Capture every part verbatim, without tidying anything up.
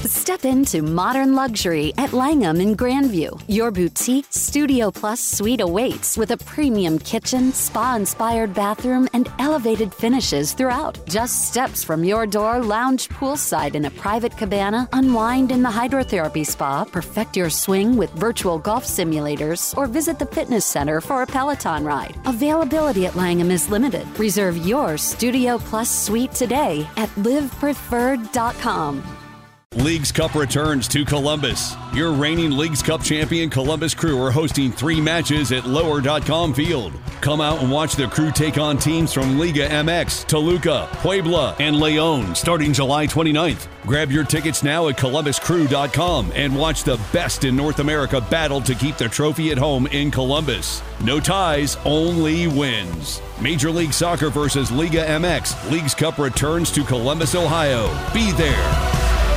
Step into modern luxury at Langham in Grandview. Your boutique Studio Plus suite awaits with a premium kitchen, spa-inspired bathroom, and elevated finishes throughout. Just steps from your door, lounge poolside in a private cabana, unwind in the hydrotherapy spa, perfect your swing with virtual golf simulators, or visit the fitness center for a Peloton ride. Availability at Langham is limited. Reserve your Studio Plus suite today at live preferred dot com. Leagues Cup returns to Columbus. Your reigning Leagues Cup champion Columbus Crew are hosting three matches at lower dot com Field. Come out and watch the Crew take on teams from Liga M X, Toluca, Puebla, and León starting July twenty-ninth. Grab your tickets now at columbus crew dot com and watch the best in North America battle to keep the trophy at home in Columbus. No ties, only wins. Major League Soccer versus Liga M X. Leagues Cup returns to Columbus, Ohio. Be there.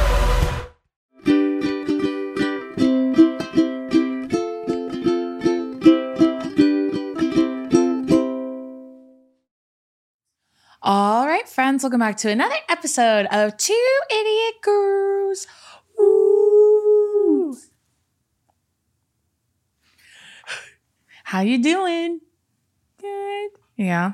All right, friends, welcome back to another episode of Two Idiot Girls. Ooh. How you doing? Good. Yeah.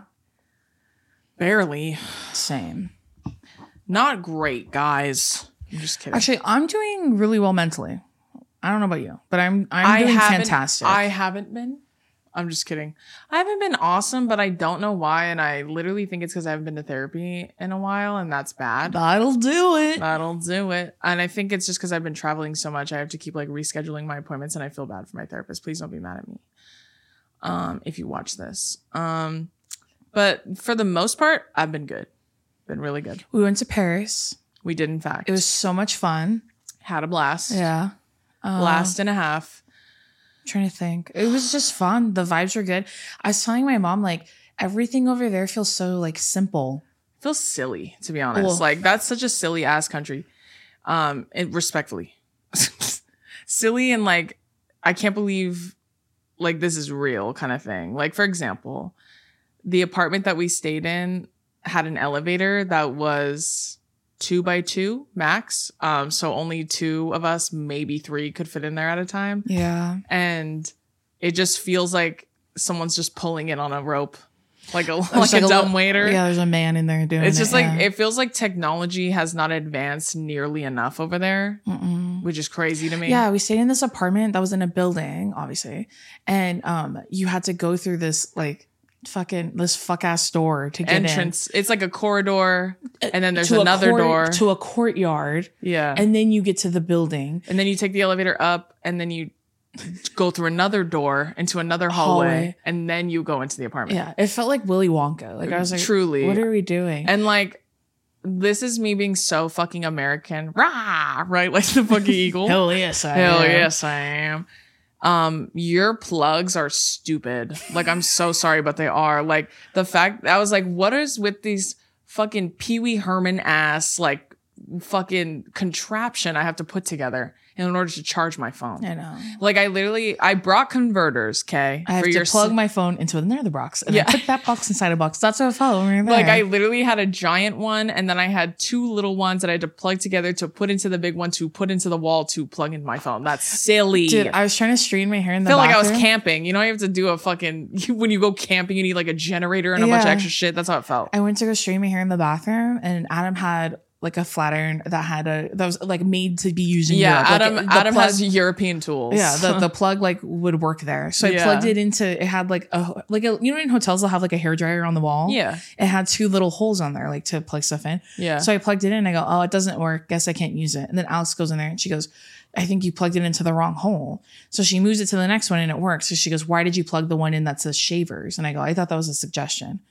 Barely. Same. Not great, guys. I'm just kidding. Actually, I'm doing really well mentally. I don't know about you, but I'm I'm doing I fantastic. I haven't been. I'm just kidding. I haven't been awesome, but I don't know why. And I literally think it's because I haven't been to therapy in a while, and that's bad. That'll do it. That'll do it. And I think it's just because I've been traveling so much. I have to keep like rescheduling my appointments, and I feel bad for my therapist. Please don't be mad at me um, if you watch this. Um, but for the most part, I've been good. Been really good. We went to Paris. We did, in fact. It was so much fun. Had a blast. Yeah. Uh, Blast and a half. Trying to think. It was just fun. The vibes were good. I was telling my mom, like, everything over there feels so, like, simple. Feels silly, to be honest. Ugh. Like, that's such a silly ass country. Um, and respectfully. Silly and like, I can't believe like this is real kind of thing. Like, for example, the apartment that we stayed in had an elevator that was two by two max. Um, so only two of us, maybe three, could fit in there at a time. Yeah. And it just feels like someone's just pulling it on a rope. Like a like, like a a dumb little, waiter. Yeah, there's a man in there doing it. It's just like, yeah. it feels like technology has not advanced nearly enough over there, Mm-mm. which is crazy to me. Yeah, we stayed in this apartment that was in a building, obviously. And um, you had to go through this like fucking, this fuck ass door to get Entrance. in. It's like a corridor and then there's to another court, door. To a courtyard. Yeah. And then you get to the building. And then you take the elevator up and then you go through another door into another hallway, Hallway. and then you go into the apartment. Yeah, it felt like Willy Wonka. Like I was like, truly, what are we doing? And like, this is me being so fucking American, rah, right? Like the fucking eagle. Hell yes, I Hell am. yes, I am. Um, your plugs are stupid. Like, I'm so sorry, but they are. Like the fact I was like, what is with these fucking Pee Wee Herman ass like fucking contraption I have to put together in order to charge my phone? I know. Like, I literally, I brought converters, okay? I have for to your plug s- my phone into another box and Yeah. then put that box inside a box. That's what I felt over there. Like, I literally had a giant one, and then I had two little ones that I had to plug together to put into the big one to put into the wall to plug in my phone. That's silly. Dude, I was trying to straighten my hair in I the feel bathroom. like I was camping. You know, you have to do a fucking, when you go camping, you need like a generator and a bunch of Yeah. extra shit. That's how it felt. I went to go straighten my hair in the bathroom, and Adam had like a flat iron that had a that was like made to be used in Yeah, Europe. Like, Adam it- the Adam plug- has European tools. yeah, the, the plug like would work there. So I Yeah. plugged it into it had like a like a, you know in hotels they'll have like a hairdryer on the wall. Yeah. It had two little holes on there like to plug stuff in. Yeah. So I plugged it in and I go, oh, it doesn't work. Guess I can't use it. And then Alex goes in there and she goes, I think you plugged it into the wrong hole. So she moves it to the next one and it works. So she goes, why did you plug the one in that says shavers? And I go, I thought that was a suggestion.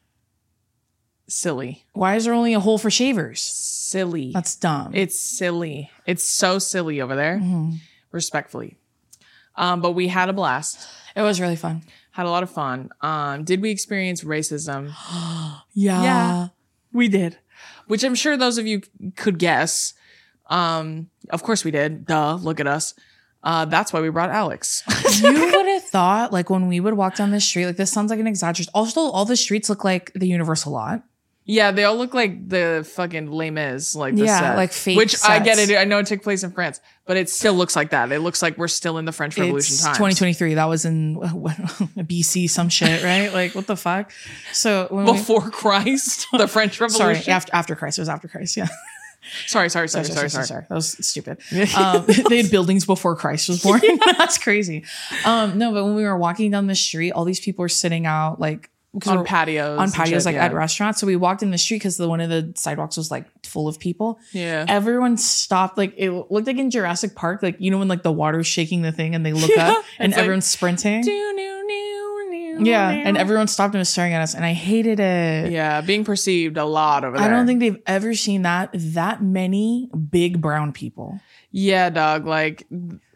Silly. Why is there only a hole for shavers? Silly. That's dumb. It's silly. It's so silly over there. Mhm. Respectfully. Um, but we had a blast. It was really fun. Had a lot of fun. Um, did we experience racism? Yeah. Yeah. We did. Which I'm sure those of you could guess. Um, of course we did. Duh, look at us. Uh, that's why we brought Alex. You would have thought, like, when we would walk down the street, like, this sounds like an exaggeration. Also, all the streets look like the Universal lot. Yeah, they all look like the fucking Les Mis, like the Yeah, set. like fake Which I get sets. it. I know it took place in France, but it still looks like that. It looks like we're still in the French Revolution It's times. twenty twenty-three. That was in what, B C, some shit, right? Like, what the fuck? So when we- Before Christ, the French Revolution. sorry, after after Christ. It was after Christ. Yeah. sorry, sorry, sorry, sorry, sorry, sorry. That was stupid. Um, they had buildings before Christ was born. That's crazy. Um, no, but when we were walking down the street, all these people were sitting out like because On we're- patios. on and patios, shit, like yeah. at restaurants. So we walked in the street because the one of the sidewalks was like full of people. Yeah. Everyone stopped. Like it looked like in Jurassic Park, like you know when like the water's shaking the thing and they look Yeah, up and it's like, everyone's sprinting. Doo, doo, doo, doo, Yeah, doo. and everyone stopped and was staring at us, and I hated it. Yeah, being perceived a lot over there. I don't think they've ever seen that that many big brown people. Yeah, dog. Like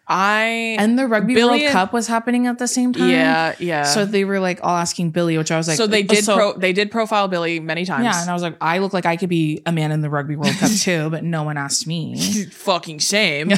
I And the Rugby Billy World and- Cup was happening at the same time. Yeah, yeah. So they were like all asking Billy, which I was like, so they did so- pro they did profile Billy many times. Yeah, and I was like, I look like I could be a man in the Rugby World Cup too, but no one asked me. Fucking same.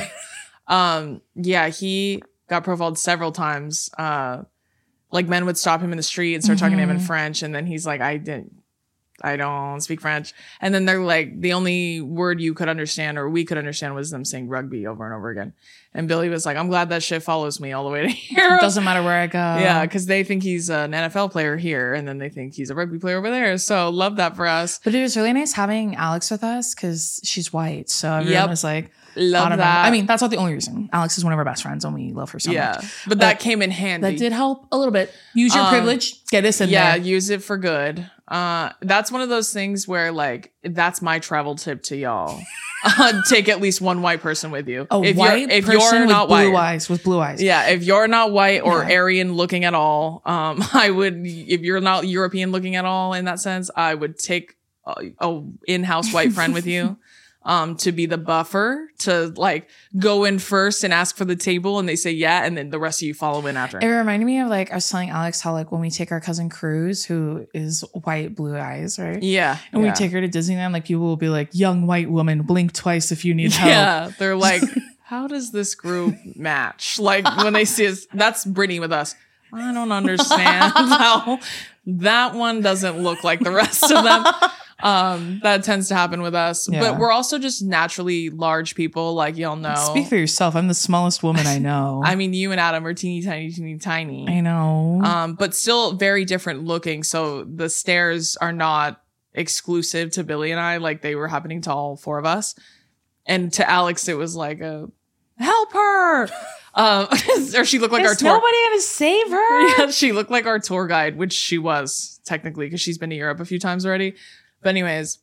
um, yeah, he got profiled several times. Uh, like men would stop him in the street and start talking to him in Mm-hmm. French, and then he's like, I didn't. I don't speak French. And then they're like, the only word you could understand or we could understand was them saying rugby over and over again. And Billy was like, I'm glad that shit follows me all the way to here. It doesn't matter where I go. Yeah, because they think he's an N F L player here, and then they think he's a rugby player over there. So love that for us. But it was really nice having Alex with us because she's white. So everyone Yep. was like, Love I don't know. that. I mean, that's not the only reason. Alex is one of our best friends and we love her so yeah, much. but, that came in handy. That did help a little bit. Use your Um, privilege. Get us in yeah, there. use it for good. Uh, that's one of those things where like that's my travel tip to y'all. Uh, take at least one white person with you. A if white you're, if person you're with not blue white, eyes. With blue eyes. yeah, if you're not white or Yeah. Aryan looking at all, um, I would. If you're not European looking at all, in that sense, I would take a, a in-house white friend with you. Um, to be the buffer, to like go in first and ask for the table, and they say yeah, and then the rest of you follow in after. It reminded me of like I was telling Alex how like when we take our cousin Cruz, who is white, blue eyes, right? Yeah, And yeah. we take her to Disneyland, like people will be like, young white woman, blink twice if you need help. Yeah, they're like, how does this group match? Like when they see us, that's Brittany with us. I don't understand how that one doesn't look like the rest of them. Um, that tends to happen with us. Yeah. But we're also just naturally large people, like y'all know. Speak for yourself. I'm the smallest woman I know. I mean, you and Adam are teeny tiny, teeny tiny. I know. Um, but still very different looking. So the stares are not exclusive to Billy and I, like they were happening to all four of us. And to Alex, it was like a help her. Um, or she looked like Is our tour. nobody gonna save her? Yeah, she looked like our tour guide, which she was technically because she's been to Europe a few times already. But anyways,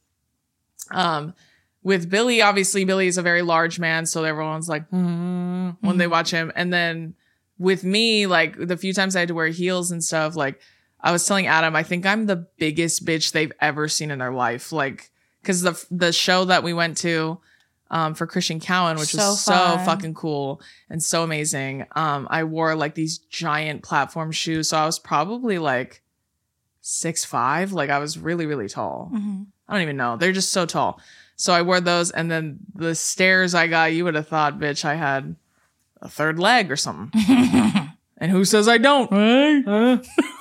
um, with Billy, obviously Billy is a very large man, so everyone's like "Hmm," when they watch him. And then with me, like the few times I had to wear heels and stuff, like I was telling Adam, I think I'm the biggest bitch they've ever seen in their life. Like, because the the show that we went to um, for Christian Cowan, which So was so fun. fucking cool and so amazing. Um, I wore like these giant platform shoes, so I was probably like six five. Like I was really really tall. Mm-hmm. I don't even know. They're just so tall. So I wore those, and then the stares I got, you would have thought, bitch, I had a third leg or something. And who says I don't? Right?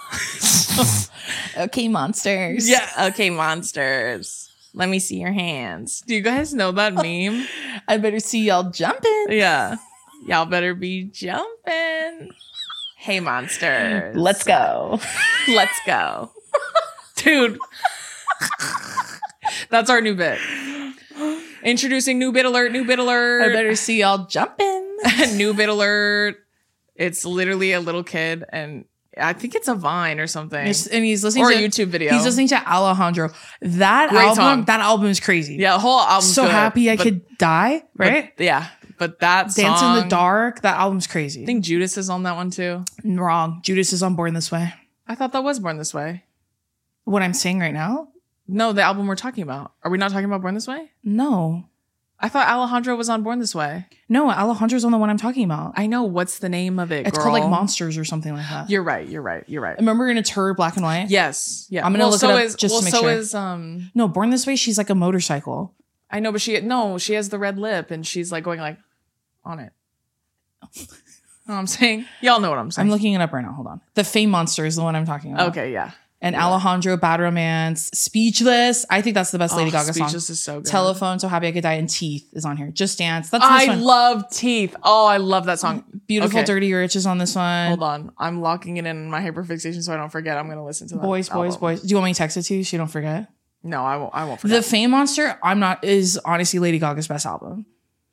Okay, monsters. Yeah. Okay, monsters. Let me see your hands. Do you guys know that meme? I better see y'all jumping. Yeah. Y'all better be jumping. Hey, monsters. Let's go. Let's go. Dude. That's our new bit. Introducing new bit alert, new bit I alert. better see y'all jumping. New bit alert. It's literally a little kid, and I think it's a Vine or something. Yes, and he's listening Or to a YouTube video. He's listening to Alejandro. That Great album, song. that album is crazy. Yeah, the whole album's So good, happy I but- could die, but- right? yeah. But that Dance song, in the Dark, that album's crazy. I think Judas is on that one too. Wrong. Judas is on Born This Way. I thought that was Born This Way. What I'm saying right now? No, the album we're talking about. Are we not talking about Born This Way? No. I thought Alejandro was on Born This Way. No, Alejandro's on the one I'm talking about. I know. What's the name of it, It's girl? called like Monsters or something like that. You're right. You're right. You're right. Remember in a tour black and white? Yes. Yeah. I'm gonna well, look so it up is, just well, to make so sure. is um. No, Born This Way, she's like a motorcycle. I know, but she no, she has the red lip, and she's like going like on it. You know what I'm saying? Y'all know what I'm saying. I'm looking it up right now. Hold on. The Fame Monster is the one I'm talking about. Okay. Yeah. And Alejandro, Bad Romance, Speechless. I think that's the best Lady Oh, Gaga song. Speechless is so good. Telephone, So Happy I Could Die, and Teeth is on here. Just Dance. That's this I one. love Teeth. Oh, I love that song. Beautiful, Okay. Dirty Rich is on this one. Hold on. I'm locking it in my hyperfixation so I don't forget. I'm going to listen to that. Boys, Boys, album. Boys. Do you want me to text it to you so you don't forget? No, I won't. I won't The forget. Fame Monster, I'm not, is honestly Lady Gaga's best album.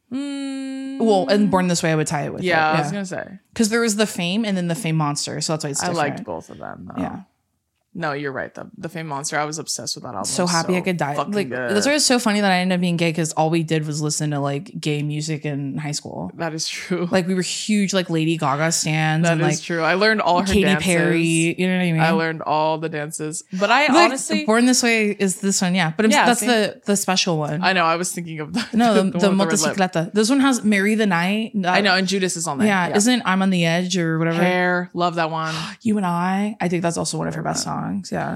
Mm, Well, and Born This Way, I would tie it with yeah, it. I was going to say. Because there was the Fame and then the Fame Monster. So that's why it's I different. liked both of them. Though. Yeah. No, you're right. The, the Fame Monster. I was obsessed with that album. So Happy I Could Die. fucking Like, good. that's why it's so funny that I ended up being gay because all we did was listen to like gay music in high school. That is true. Like we were huge like Lady Gaga stans that and is like true. I learned all her Katy dances. Perry. You know what I mean? I learned all the dances. But I Like, honestly, Born This Way is this one, yeah. But I'm, Yeah, that's see? the the special one. I know. I was thinking of the no, the, the, one with red lip. Motocicleta. This one has Marry the Night. I know, and Judas is on there. Yeah, isn't I'm on the Edge or whatever? Hair, love that one. You and I. I think that's also one of her best songs. Yeah.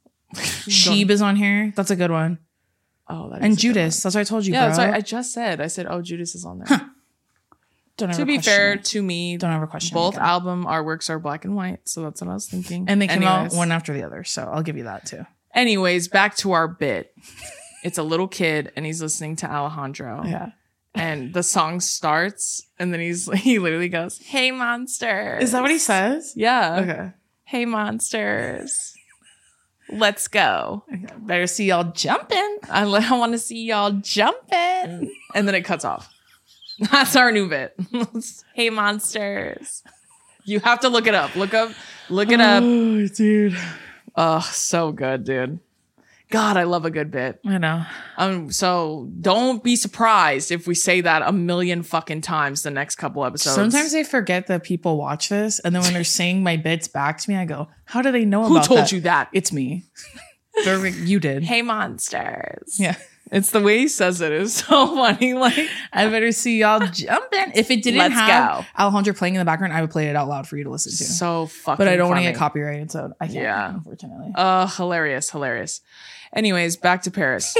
Sheeb is on here. That's a good one. Oh, that is And a good Judas. That's what I told you, one. Yeah, bro. that's what I just said. I said, oh, Judas is on there. Don't ever To be question fair, it. to me, Don't ever question both it again. album artworks are black and white, so that's what I was thinking. And they came Anyways. out one after the other. So I'll give you that too. Anyways, back to our bit. It's a little kid, and he's listening to Alejandro. Yeah. And the song starts, and then he's he literally goes, "Hey monsters." Is that what he says? Yeah. Okay. Hey monsters. Let's go. Better see y'all jumping. I, li- I want to see y'all jumping. And then it cuts off. That's our new bit. Hey monsters. You have to look it up. Look up. Look it up. Oh, dude. Oh, so good, dude. God, I love a good bit. I know. Um, so don't be surprised if we say that a million fucking times the next couple episodes. Sometimes I forget that people watch this, and then when they're saying my bits back to me, I go, "How do they know Who about told that?" you that? It's me. They're like, you did. Hey monsters. Yeah. It's the way he says it is so funny. Like, I better see y'all jumping. If it didn't Let's have go. Alejandro playing in the background, I would play it out loud for you to listen to. so fucking but I don't want funny. to get copyrighted, so I can't. Yeah. Unfortunately. Uh, hilarious, hilarious. Anyways, back to Paris.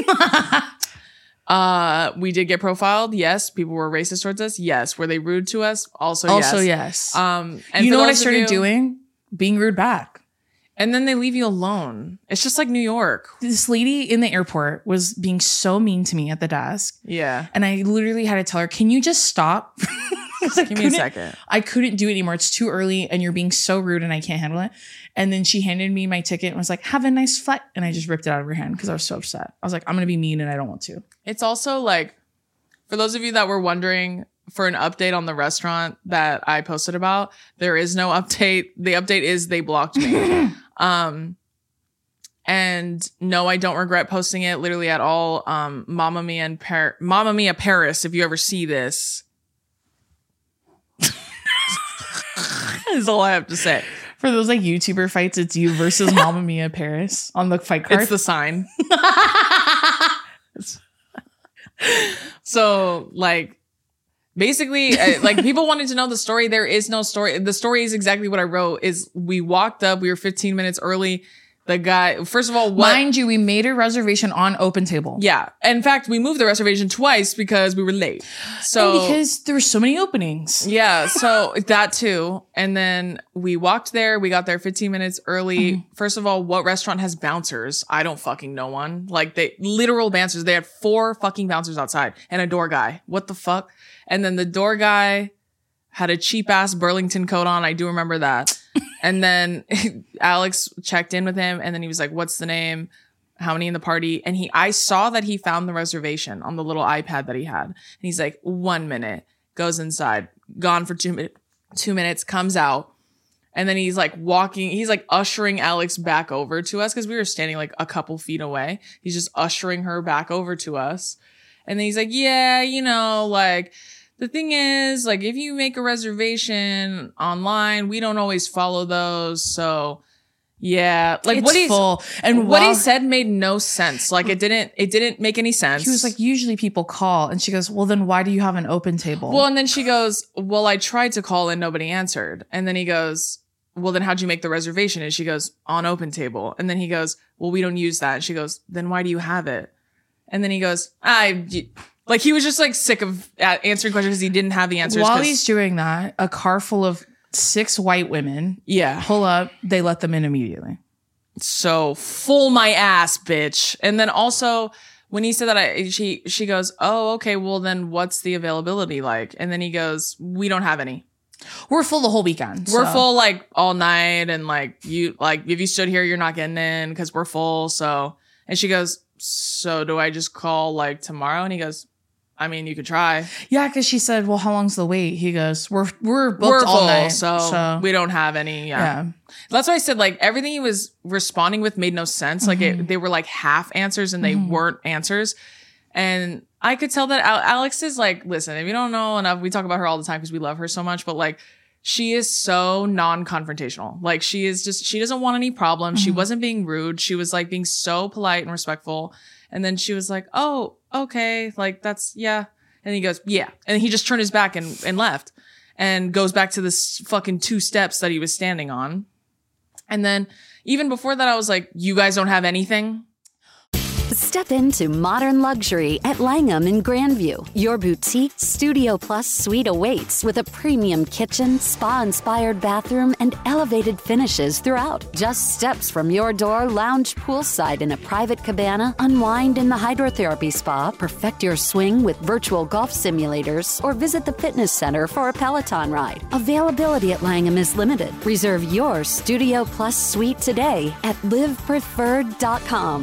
uh, we did get profiled. Yes. People were racist towards us. Yes. Were they rude to us? Also, also, yes. yes. Um, and you for know what I those of started you- doing? Being rude back. And then they leave you alone. It's just like New York. This lady in the airport was being so mean to me at the desk. Yeah. And I literally had to tell her, can you just stop? 'Cause I Give me a couldn't- second. I couldn't do it anymore. It's too early and you're being so rude and I can't handle it. And then she handed me my ticket and was like, have a nice flight. And I just ripped it out of her hand because I was so upset. I was like, I'm going to be mean and I don't want to. It's also like, for those of you that were wondering for an update on the restaurant that I posted about, there is no update. The update is they blocked me. um, and no, I don't regret posting it literally at all. Um, Mamma Mia and Par- Mamma Mia Paris, if you ever see this, is all I have to say. For those like YouTuber fights, it's you versus Mamma Mia Paris on the fight card. It's the sign. So like, basically, uh, like people wanted to know the story. There is no story. The story is exactly what I wrote. Is we walked up. We were fifteen minutes early. The guy, first of all, what? Mind you, we made a reservation on Open Table. Yeah. In fact, we moved the reservation twice because we were late. So And because there were so many openings. yeah, so that too. And then we walked there. We got there fifteen minutes early. Mm-hmm. First of all, what restaurant has bouncers? I don't fucking know one. Like they literal bouncers. They had four fucking bouncers outside and a door guy. What the fuck? And then the door guy had a cheap ass Burlington coat on. I do remember that. And then Alex checked in with him and then he was like, what's the name? How many in the party? And he, I saw that he found the reservation on the little iPad that he had. And he's like, one minute, goes inside, gone for two minutes, two minutes, comes out. And then he's like walking, he's like ushering Alex back over to us because we were standing like a couple feet away. He's just ushering her back over to us. And then he's like, yeah, you know, like, the thing is, like, if you make a reservation online, we don't always follow those. So, yeah, like It's what he full. And what he while- said made no sense. Like, it didn't. It didn't make any sense. He was like, usually people call. And she goes, well, then why do you have an open table? well, and then she goes, well, I tried to call and nobody answered. And then he goes, well, then how'd you make the reservation? And she goes, on Open Table. And then he goes, well, we don't use that. And she goes, then why do you have it? And then he goes, I. Like, he was just, like, sick of uh, answering questions because he didn't have the answers. While 'cause- he's doing that, a car full of six white women yeah. pull up. They let them in immediately. So full my ass, bitch. And then also when he said that, I she she goes, oh, okay, well then what's the availability like? And then he goes, we don't have any. We're full the whole weekend. We're so. full like all night, and like you like if you stood here, you're not getting in because we're full. So, and she goes, so do I just call like tomorrow? And he goes, I mean, you could try. Yeah, because she said, well, how long's the wait? He goes, we're we're booked We're all full, night, so, so we don't have any. Yeah. yeah. That's why I said like everything he was responding with made no sense. Like Mm-hmm. it, they were like half answers and they Mhm. weren't answers. And I could tell that Al- Alex is like, listen, if you don't know enough, we talk about her all the time because we love her so much, but like she is so non-confrontational. Like she is just, she doesn't want any problems. Mm-hmm. She wasn't being rude. She was like being so polite and respectful. And then she was like, oh, okay. Like that's, yeah. And he goes, yeah. And he just turned his back and, and left and goes back to this fucking two steps that he was standing on. And then even before that, I was like, you guys don't have anything? Step into modern luxury at Langham in Grandview. Your boutique Studio Plus suite awaits with a premium kitchen, spa-inspired bathroom, and elevated finishes throughout. Just steps from your door, lounge poolside in a private cabana, unwind in the hydrotherapy spa, perfect your swing with virtual golf simulators, or visit the fitness center for a Peloton ride. Availability at Langham is limited. Reserve your Studio Plus suite today at live preferred dot com.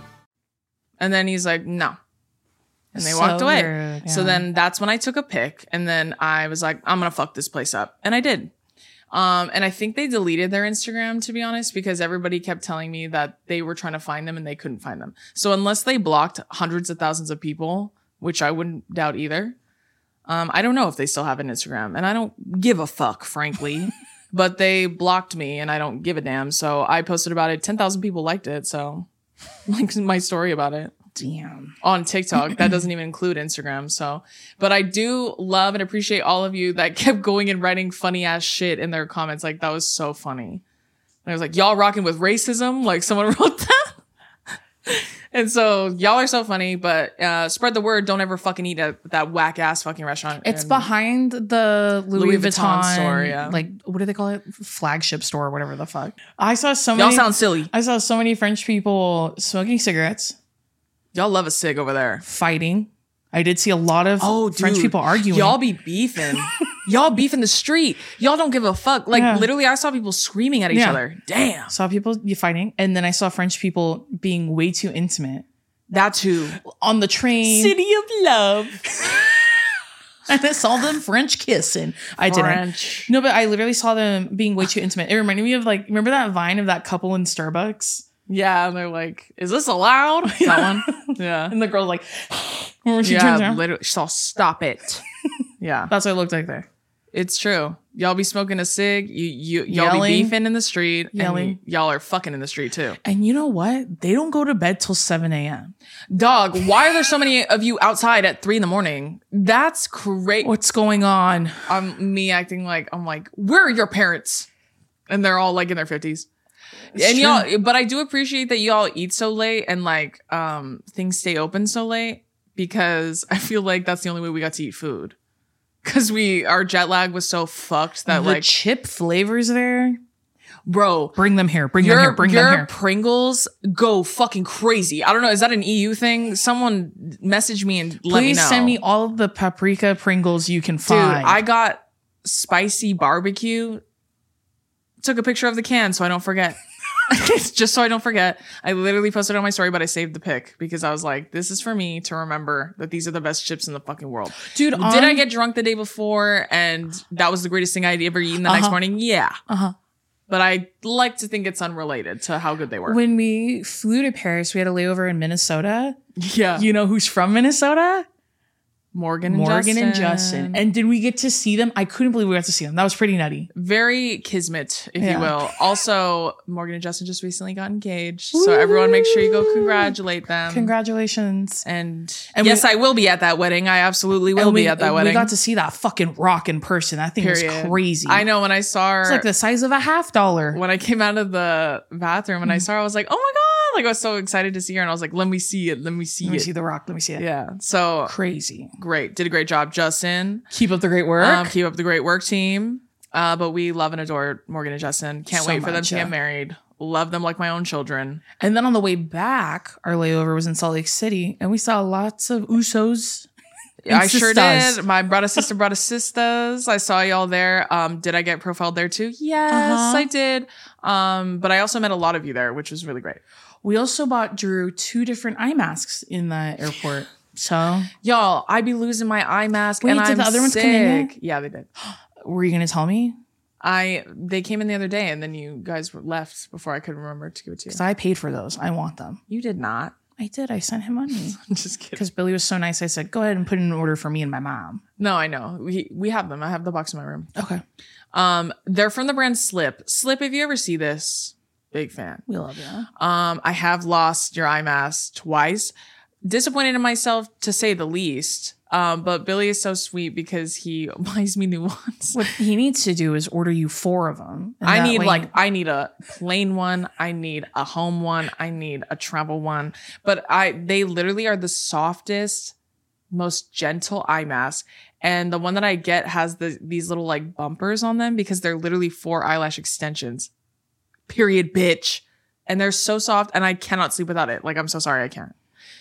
And then he's like, no. And they So walked away. rude, So yeah. then that's when I took a pic. And then I was like, I'm going to fuck this place up. And I did. Um, and I think they deleted their Instagram, to be honest, because everybody kept telling me that they were trying to find them and they couldn't find them. So unless they blocked hundreds of thousands of people, which I wouldn't doubt either, um, I don't know if they still have an Instagram. And I don't give a fuck, frankly. But they blocked me and I don't give a damn. So I posted about it. ten thousand people liked it. So like my story about it. Damn. On TikTok. That doesn't even include Instagram. So, but I do love and appreciate all of you that kept going and writing funny ass shit in their comments. Like that was so funny. And I was like, y'all rocking with racism? Like someone wrote that. And so y'all are so funny, but uh, spread the word. Don't ever fucking eat at that whack ass fucking restaurant. It's And behind the Louis, Louis Vuitton Vuitton, store, yeah. Like, what do they call it? Flagship store, whatever the fuck. I saw so y'all many. sound silly. I saw so many French people smoking cigarettes, Y'all love a cig over there. fighting. I did see a lot of French people arguing. Y'all be beefing. Y'all beef in the street. Y'all don't give a fuck. Like Yeah. literally, I saw people screaming at each Yeah. other. Damn. saw people fighting, and then I saw French people being way too intimate That too. on the train. City of love. And I saw them French kissing. I didn't. French. No, but I literally saw them being way too intimate. It reminded me of like, remember that Vine of that couple in Starbucks? Yeah, and they're like, "Is this allowed?" That one. Yeah. And the girl's like, when she turns Yeah, around. literally. So stop it. Yeah, That's what it looked like there. it's true. Y'all be smoking a cig. You you y'all Yelling. be beefing in the street. and Yelling. y'all are fucking in the street too. And you know what? They don't go to bed till seven a.m. Dog, why are there so many of you outside at three in the morning? That's great. What's going on? I'm me acting like I'm like, where are your parents? And they're all like in their fifties. And true. y'all, but I do appreciate that y'all eat so late and like um things stay open so late, because I feel like that's the only way we got to eat food. Cause we our jet lag was so fucked that the like, chip flavors there. bro, Bring them here. Bring your, them here. Bring your them here. Pringles go fucking crazy. I don't know. Is that an E U thing? Someone message me and let me Please know. send me all of the paprika Pringles you can Dude, find. I got spicy barbecue. Took a picture of the can so I don't forget. Just so I don't forget. I literally posted it on my story, but I saved the pic because I was like, this is for me to remember that these are the best chips in the fucking world. Dude, Did on- I get drunk the day before and that was the greatest thing I'd ever eaten the next Uh-huh. morning? Yeah. Uh-huh. But I like to think it's unrelated to how good they were. When we flew to Paris, we had a layover in Minnesota. yeah. You know who's from Minnesota? Morgan and Morgan Justin. and Justin. And did we get to see them? I couldn't believe we got to see them. That was pretty nutty. Very kismet, if Yeah. you will. Also, Morgan and Justin just recently got engaged. So everyone make sure you go congratulate them. Congratulations. And, And yes, we- I will be at that wedding. I absolutely will And be we, at that wedding. We got to see that fucking rock in person. That thing Period. was crazy. I know when I saw her, It's like the size of a half dollar. when I came out of the bathroom and I saw her, I was like, oh my God. Like I was so excited to see her. And I was like, let me see it. Let me see Let me it. see the rock. Let me see it. Yeah. So Crazy. great. Did a great job, Justin. Keep up the great work. Um, keep up the great work, team. Uh, but we love and adore Morgan and Justin. Can't So wait for them much, to yeah. get married. Love them like my own children. And then on the way back, our layover was in Salt Lake City, and we saw lots of Usos. I sure sisters. did. My brother, sister, brother, sisters. I saw y'all there. Um, did I get profiled there too? Yes, Uh-huh. I did. Um, but I also met a lot of you there, which was really great. We also bought Drew two different eye masks in the airport. So, Y'all, I be losing my eye mask, Wait, and did I'm the other ones sick. come in yet? Yeah, they did. were you going to tell me? I they came in the other day, and then you guys were left before I could remember to give it to you. Because I paid for those. I want them. You did not. I did. I sent him money. I'm just kidding. Because Billy was so nice. I said, go ahead and put in an order for me and my mom. No, I know. We we have them. I have the box in my room. Okay. Um, they're from the brand Slip. Slip, if you ever see this, big fan. We love you. Um, I have lost your eye mask twice. Disappointed in myself, to say the least. Um, but Billy is so sweet because he buys me new ones. What he needs to do is order you four of them. and I that need way- like I need a plain one. I need a home one. I need a travel one. But I they literally are the softest, most gentle eye mask. And the one that I get has the these little like bumpers on them because they're literally four eyelash extensions. Period, bitch. And they're so soft, and I cannot sleep without it. Like, I'm so sorry, I can't.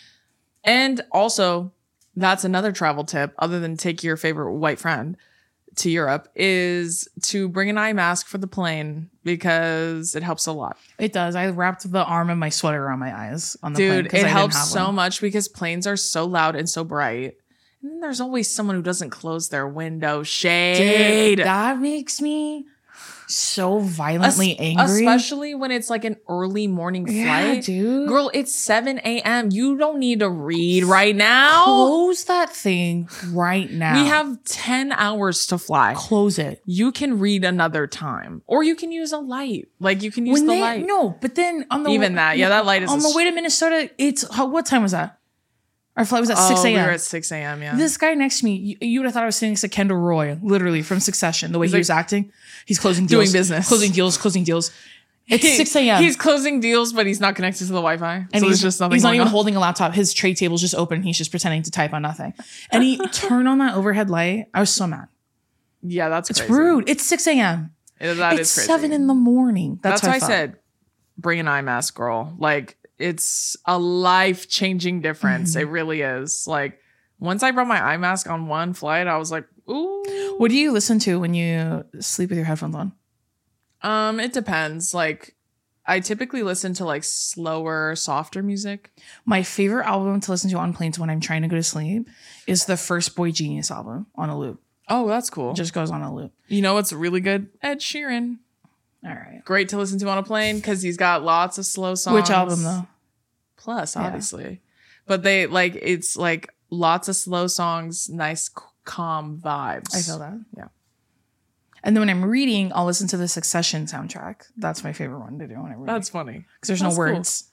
And also, that's another travel tip, other than take your favorite white friend to Europe, is to bring an eye mask for the plane because it helps a lot. It does. I wrapped the arm of my sweater around my eyes on the plane. Dude, 'cause it I didn't helps have so one. much because planes are so loud and so bright. And then there's always someone who doesn't close their window. Shade. Dude, that makes me so violently Es- angry. Especially when it's like an early morning flight. Yeah, dude. Girl, it's seven a.m. You don't need to read right now. Close that thing right now. We have ten hours to fly. Close it. You can read another time. Or you can use a light. Like, you can use When the they, light. No, but then on the Even that. Yeah, that light is on a the sh- way to Minnesota. It's how, what time was that? Our flight was at oh, six a.m. we were at six a.m., yeah. This guy next to me, you, you would have thought I was sitting next to Kendall Roy, literally from Succession. The way He's he like- was acting, he's closing Doing deals, business. closing deals, closing deals. It's He- six a.m. He's closing deals, but he's not connected to the Wi-Fi. and so he's there's just nothing He's not going even on. holding a laptop. His tray table's just open. And he's just pretending to type on nothing. And he turned on that overhead light. I was so mad. Yeah, that's It's crazy. rude. It's six a.m. It- that It's is crazy. seven in the morning. That's, That's why I thought. said, bring an eye mask, girl. Like, it's a life-changing difference. Mm-hmm. It really is. Like, once I brought my eye mask on one flight, I was like, ooh. What do you listen to when you sleep with your headphones on? Um, it depends. Like, I typically listen to like slower, softer music. My favorite album to listen to on planes when I'm trying to go to sleep is the first Boy Genius album on a loop. Oh, that's cool. It just goes on a loop. You know what's really good? Ed Sheeran. All right. Great to listen to on a plane because he's got lots of slow songs. Which album though? Plus, Yeah. obviously. But they like, it's like lots of slow songs, nice, c- calm vibes. I feel that. Yeah. And then when I'm reading, I'll listen to the Succession soundtrack. That's my favorite one to do when I'm reading. That's funny. Because there's that's no cool. words.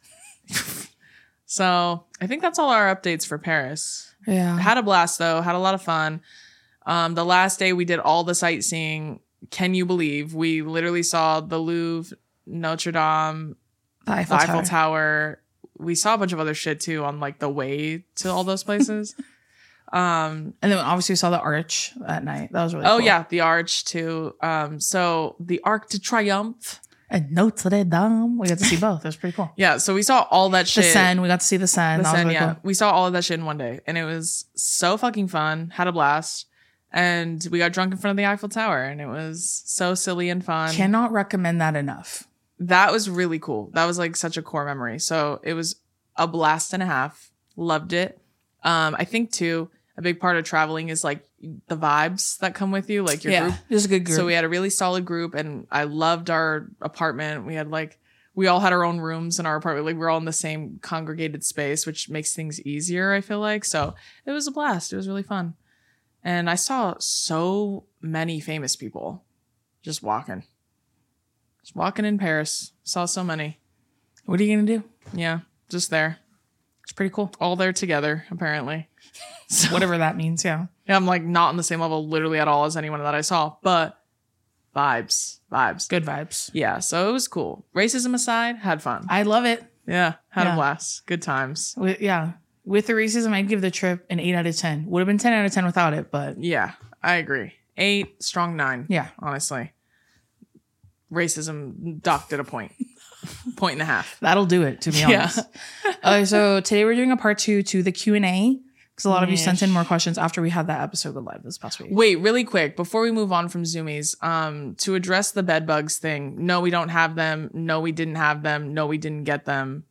So I think that's all our updates for Paris. Yeah. Had a blast though. Had a lot of fun. Um, the last day we did all the sightseeing. Can you believe we literally saw the Louvre, Notre Dame, The the Eiffel, Eiffel Tower. Tower. We saw a bunch of other shit too on like the way to all those places. um, And then obviously we saw the Arch at night. That was really oh cool. yeah, the Arch too. Um, so the Arc de Triomphe. And Notre Dame. We got to see both. It was pretty cool. Yeah, so we saw all that The shit. Seine. We got to see the Seine. The That was Seine, really yeah. cool. We saw all of that shit in one day, and it was so fucking fun. Had a blast, and we got drunk in front of the Eiffel Tower, and it was so silly and fun. Cannot recommend that enough. That was really cool. That was like such a core memory. So it was a blast and a half. Loved it. Um, I think too, a big part of traveling is like the vibes that come with you, like your yeah. group. It was a good group. So we had a really solid group, and I loved our apartment. We had like, we all had our own rooms in our apartment. Like, we we're all in the same congregated space, which makes things easier, I feel like. So it was a blast. It was really fun. And I saw so many famous people just walking. Just walking in Paris. Saw so many. What are you going to do? Yeah, just there. It's pretty cool. All there together, apparently. So, Whatever that means. Yeah. yeah, I'm like not on the same level literally at all as anyone that I saw, but vibes, vibes. Good vibes. Yeah, so it was cool. Racism aside, had fun. I love it. Yeah, had Yeah. a blast. Good times. With, yeah. With the racism, I'd give the trip an eight out of ten. Would have been ten out of ten without it, but Yeah, I agree. Eight, strong nine. yeah. Honestly. Racism docked at a point. point and a half. That'll do it, to be Yeah. honest. uh, so today we're doing a part two to the Q and A because a lot of you sent in more questions after we had that episode go live this past week. Wait, really quick, before we move on from Zoomies, um, to address the bed bugs thing, no, we don't have them. No, we didn't have them. No, we didn't get them.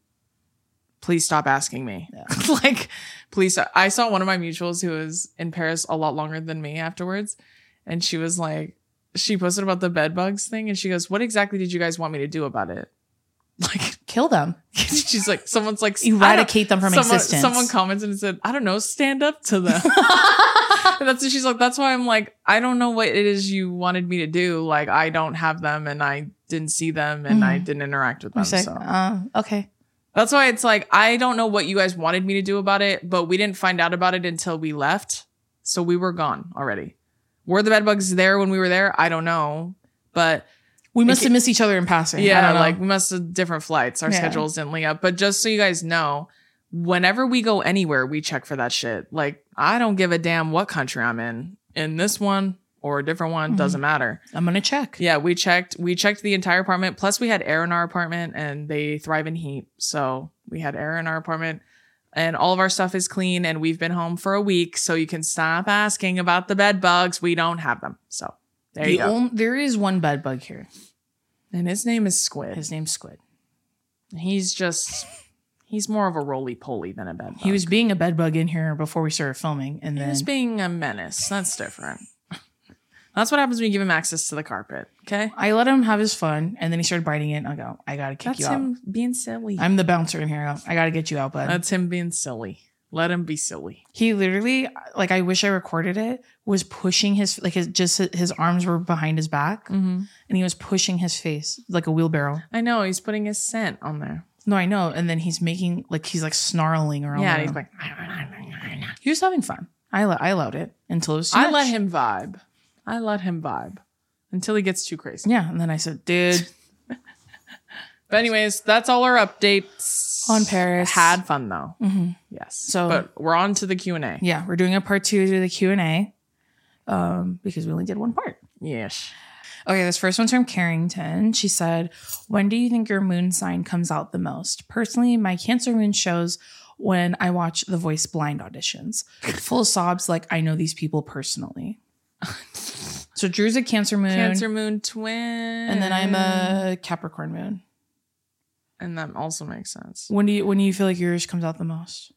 Please stop asking me. Yeah. Like, please. I saw one of my mutuals who was in Paris a lot longer than me afterwards. And she was like, she posted about the bed bugs thing. And she goes, what exactly did you guys want me to do about it? Like, Kill them. she's like, someone's like, Eradicate them from someone, existence. Someone commented and said, I don't know, stand up to them. And that's what she's like, that's why I'm like, I don't know what it is you wanted me to do. Like, I don't have them and I didn't see them and Mm-hmm. I didn't interact with them. Say, So uh, okay. that's why it's like, I don't know what you guys wanted me to do about it, but we didn't find out about it until we left. So we were gone already. Were the bed bugs there when we were there? I don't know. But We must have missed each other in passing. I yeah, don't know. like we must have different flights. Our Yeah. schedules didn't link up. But just so you guys know, whenever we go anywhere, we check for that shit. Like, I don't give a damn what country I'm in. In this one or a different one, Mm-hmm. doesn't matter. I'm gonna check. Yeah, we checked. We checked the entire apartment. Plus, we had air in our apartment, and they thrive in heat. So we had air in our apartment, and all of our stuff is clean. And we've been home for a week, so you can stop asking about the bed bugs. We don't have them. So there The you go. on- there is one bed bug here. And his name is Squid. His name's Squid. He's just. He's more of a roly-poly than a bed bug. He was being a bed bug in here before we started filming, and He then was being a menace. That's different. That's what happens when you give him access to the carpet. Okay? I let him have his fun, and then he started biting it. And I go, I gotta kick That's you out. him being silly. I'm the bouncer in here. I, go, I gotta get you out, bud. That's him being silly. Let him be silly. He literally, like, I wish I recorded it. Was pushing his like his just his arms were behind his back, Mm-hmm. and he was pushing his face like a wheelbarrow. I know. He's putting his scent on there. No, I know. And then he's making like he's like snarling around. Yeah, the and he's room. like, he was having fun. I lo- I allowed it until it was. Too I much. let him vibe. I let him vibe until he gets too crazy. Yeah, and then I said, dude, But anyways, that's all our updates On Paris. Had fun though. mm-hmm. Yes. So- but we're on to the Q and A. Yeah, we're doing a part two to the Q and A, um, because we only did one part. Yes. Okay, this first one's from Carrington. She said, when do you think your moon sign comes out the most? Personally, my Cancer moon shows when I watch The Voice blind auditions. Full sobs like I know these people personally. So Drew's a Cancer moon. Cancer moon twin. And then I'm a Capricorn moon. And that also makes sense. When do you when do you feel like yours comes out the most?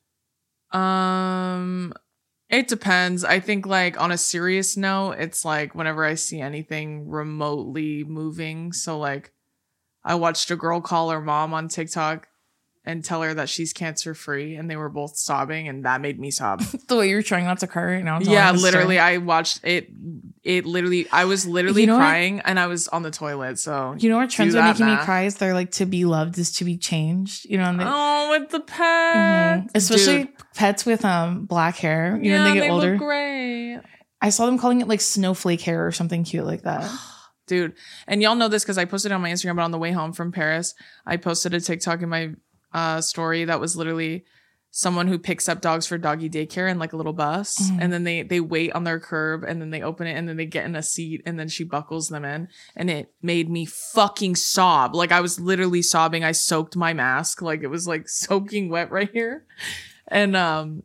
Um, it depends. I think like on a serious note, it's like whenever I see anything remotely moving. So like I watched a girl call her mom on TikTok and tell her that she's cancer free, and they were both sobbing, and that made me sob. The way you're trying not to cry right now. telling Yeah, the story. literally. I watched it. It literally, I was literally You know what? crying and I was on the toilet. So, You know what trends do are that, making me math. cry is they're like to be loved is to be changed. You know, and they, oh, with the pet. Mhm. especially Dude. pets with um black hair. You know, yeah, when they get they older. look great. I saw them calling it like snowflake hair or something cute like that. Dude. And y'all know this because I posted it on my Instagram, but on the way home from Paris, I posted a TikTok in my uh, story that was literally someone who picks up dogs for doggy daycare in like a little bus. Mhm. And then they they wait on their curb and then they open it and then they get in a seat and then she buckles them in. And it made me fucking sob. Like I was literally sobbing. I soaked my mask. Like it was like soaking wet right here. And um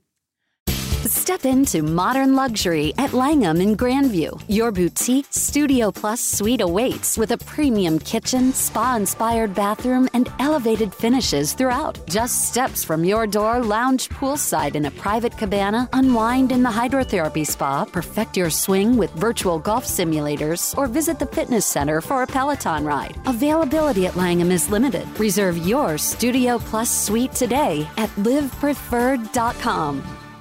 Step into modern luxury at Langham in Grandview. Your boutique Studio Plus suite awaits with a premium kitchen, spa-inspired bathroom, and elevated finishes throughout. Just steps from your door, lounge poolside in a private cabana, unwind in the hydrotherapy spa, perfect your swing with virtual golf simulators, or visit the fitness center for a Peloton ride. Availability at Langham is limited. Reserve your Studio Plus suite today at live preferred dot com.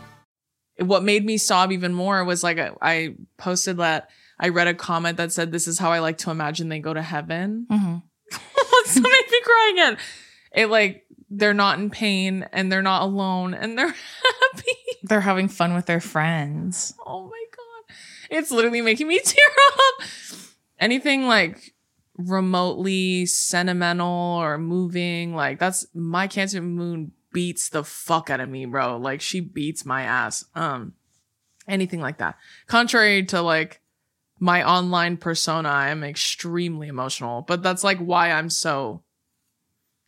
what made me sob even more was like I, I posted that I read a comment that said, this is how I like to imagine they go to heaven. Mm-hmm. That made me cry again. It like they're not in pain and they're not alone and they're happy. They're having fun with their friends. Oh my God. It's literally making me tear up. Anything like remotely sentimental or moving, like that's my Cancer moon beats the fuck out of me, bro. Like she beats my ass. Um, anything like that. Contrary to like my online persona, I am extremely emotional, but that's like why I'm so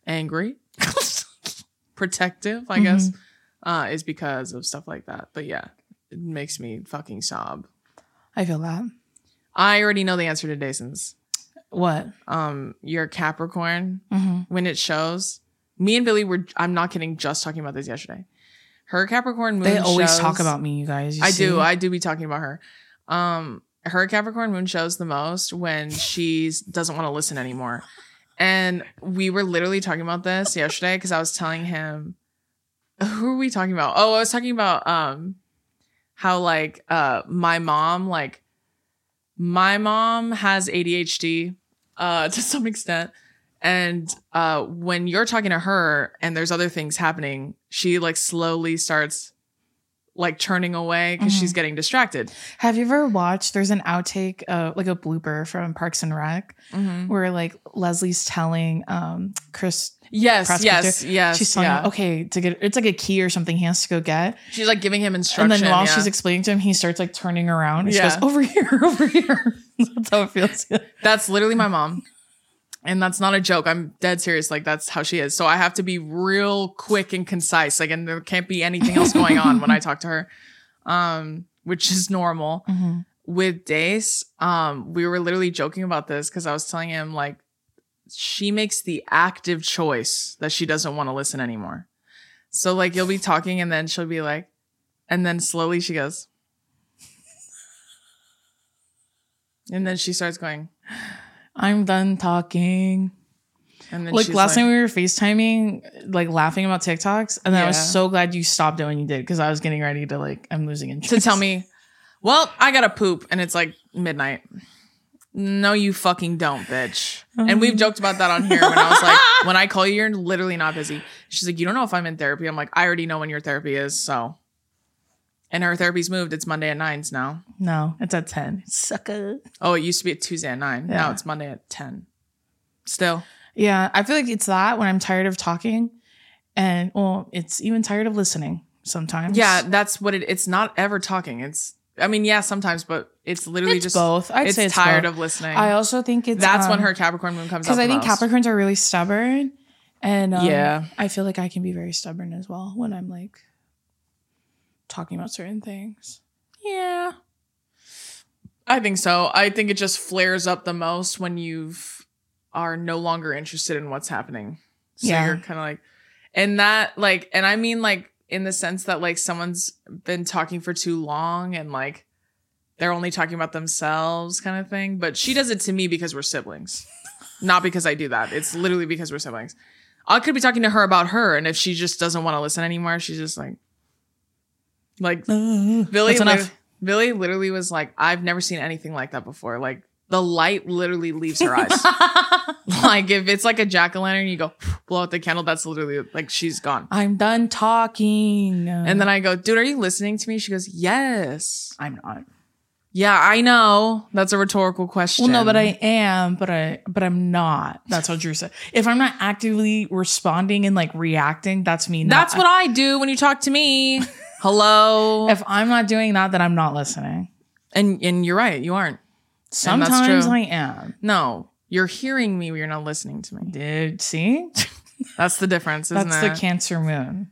angry, protective, I mm-hmm. guess, uh, is because of stuff like that. But yeah, it makes me fucking sob. I feel that. I already know the answer to Jason's. What? Um, your Capricorn, mm-hmm. when it shows, me and Billy were, I'm not kidding, just talking about this yesterday. Her Capricorn moon They always shows, talk about me, you guys. You I see? do. I do be talking about her. Um, her Capricorn moon shows the most when she doesn't want to listen anymore. And we were literally talking about this yesterday because I was telling him, who are we talking about? Oh, I was talking about um, how like uh, my mom, like my mom has A D H D uh, to some extent. And uh, when you're talking to her and there's other things happening, she like slowly starts like turning away because mm-hmm. she's getting distracted. Have you ever watched, there's an outtake, uh, like a blooper from Parks and Rec mm-hmm. where like Leslie's telling um, Chris. Yes, yes, yes. She's telling yeah. him, okay, to get, it's like a key or something he has to go get. She's like giving him instruction. And then while yeah. she's explaining to him, he starts like turning around. And yeah. she goes, over here, over here. That's how it feels. That's literally my mom. And that's not a joke. I'm dead serious. Like, that's how she is. So I have to be real quick and concise. Like, and there can't be anything else going on when I talk to her, um, which is normal. Mm-hmm. With Dace, um, we were literally joking about this because I was telling him, like, she makes the active choice that she doesn't want to listen anymore. So, like, you'll be talking and then she'll be like, and then slowly she goes. And then she starts going, I'm done talking. And then like she's last like, time we were FaceTiming, like laughing about TikToks, and then yeah. I was so glad you stopped it when you did because I was getting ready to like I'm losing interest. To tell me, well, I gotta poop, and it's like midnight. No, you fucking don't, bitch. Um. And we've joked about that on here when I was like, when I call you, you're literally not busy. She's like, you don't know if I'm in therapy. I'm like, I already know when your therapy is, so. And her therapy's moved. It's Monday at nines now. No, it's at ten. Sucker. Oh, it used to be at Tuesday at nine. Yeah. Now it's Monday at ten. Still. Yeah, I feel like it's that when I'm tired of talking, and well, it's even tired of listening sometimes. Yeah, that's what it. It's not ever talking. It's. I mean, yeah, sometimes, but it's literally it's just both. I'd it's say it's tired both. of listening. I also think it's that's um, when her Capricorn moon comes out. Because I think most. Capricorns are really stubborn, and um, yeah, I feel like I can be very stubborn as well when I'm like talking about certain things. Yeah, I think so. I think it just flares up the most when you've are no longer interested in what's happening. So yeah. you're kind of like, and that like, and I mean like in the sense that like someone's been talking for too long and like they're only talking about themselves kind of thing. But she does it to me because we're siblings, not because I do that. It's literally because we're siblings. I could be talking to her about her, and if she just doesn't want to listen anymore, she's just like, like uh, Billy. Li- Billy literally was like, I've never seen anything like that before. Like the light literally leaves her eyes. Like if it's like a jack-o'-lantern, you go blow out the candle. That's literally like she's gone. I'm done talking. And then I go, dude, are you listening to me? She goes, yes. I'm not. Yeah, I know. That's a rhetorical question. Well, no, but I am, but I, but I'm not. That's what Drew said. If I'm not actively responding and like reacting, that's me. Not, that's what I do when you talk to me. Hello. If I'm not doing that, then I'm not listening. And and you're right, you aren't. Sometimes I am. No, you're hearing me, but you're not listening to me. Dude, see? That's the difference, isn't That's it? the Cancer moon.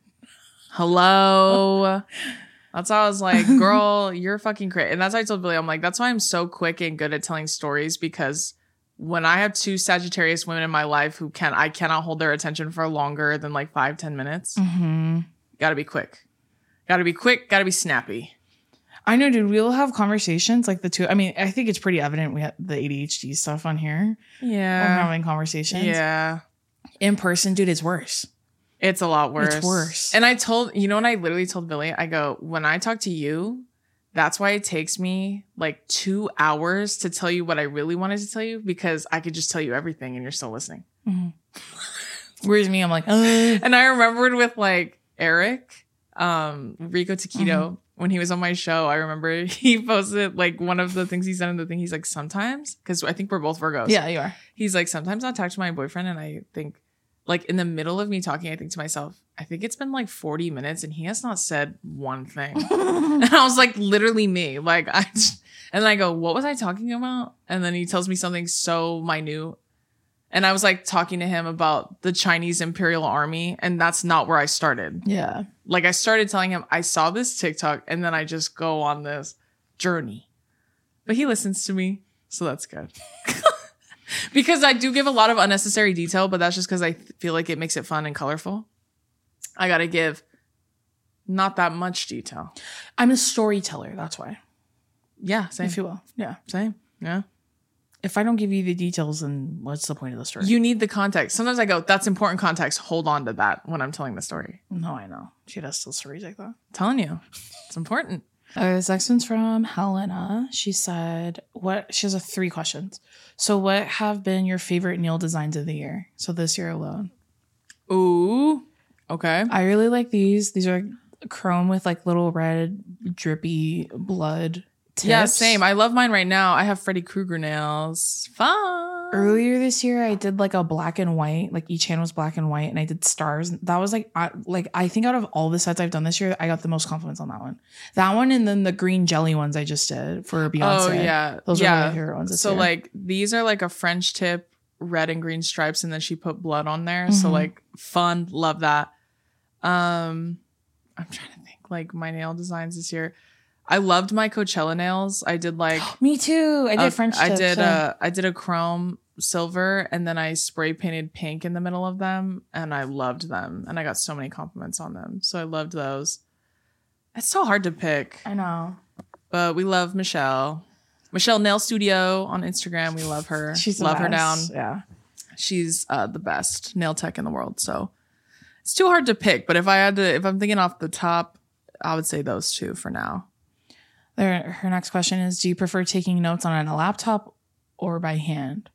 Hello. That's how I was like, girl, you're fucking crazy. And that's why I told Billy, I'm like, that's why I'm so quick and good at telling stories, because when I have two Sagittarius women in my life who can, I cannot hold their attention for longer than like five, ten minutes. Mm-hmm. Gotta be quick. Gotta be quick. Gotta be snappy. I know, dude. We'll have conversations like the two. I mean, I think it's pretty evident we have the A D H D stuff on here. Yeah. We're having conversations. Yeah. In person, dude, it's worse. It's a lot worse. It's worse. And I told, you know what I literally told Billy? I go, when I talk to you, that's why it takes me like two hours to tell you what I really wanted to tell you, because I could just tell you everything and you're still listening. Mm-hmm. Whereas me, I'm like, uh. And I remembered with like Eric, um, Rico Taquito, mm-hmm. when he was on my show, I remember he posted like one of the things he said in the thing. He's like, sometimes, because I think we're both Virgos. Yeah, you are. He's like, sometimes I'll talk to my boyfriend and I think, like in the middle of me talking, I think to myself, I think it's been like forty minutes and he has not said one thing. And I was like, literally me. Like, I, just, and then I go, what was I talking about? And then he tells me something so minute. And I was like talking to him about the Chinese Imperial Army, and that's not where I started. Yeah. Like I started telling him I saw this TikTok, and then I just go on this journey. But he listens to me, so that's good. Because I do give a lot of unnecessary detail, but that's just because I th- feel like it makes it fun and colorful. I gotta give not that much detail. I'm a storyteller. That's why. Yeah, same. If you will. Yeah. Same. Yeah. If I don't give you the details, then what's the point of the story? You need the context. Sometimes I go, that's important context. Hold on to that when I'm telling the story. No, I know. She does still stories like that. I'm telling you. It's important. Okay, this next one's from Helena. She said, "What?" She has a three questions. So, what have been your favorite nail designs of the year? So this year alone. Ooh. Okay. I really like these. These are chrome with like little red drippy blood tips. Yeah, same. I love mine right now. I have Freddy Krueger nails. Fun. Earlier this year, I did like a black and white. Like each hand was black and white, and I did stars. That was like, I, like I think out of all the sets I've done this year, I got the most compliments on that one. That one, and then the green jelly ones I just did for Beyonce. Oh yeah, those yeah. are my favorite ones. This so year. like these are like a French tip, red and green stripes, and then she put blood on there. So Mhm. like fun, love that. Um, I'm trying to think like my nail designs this year. I loved my Coachella nails. I did like me too. I did a- French. I tips, did yeah. a I did a chrome silver, and then I spray painted pink in the middle of them, and I loved them, and I got so many compliments on them. So I loved those. It's so hard to pick, I know. but we love Michelle. Michelle Nail Studio on Instagram. We love her. She's the love her down. best. Yeah. She's uh, the best nail tech in the world. So it's too hard to pick. But if I had to, if I'm thinking off the top, I would say those two for now. There, her next question is: do you prefer taking notes on a laptop or by hand?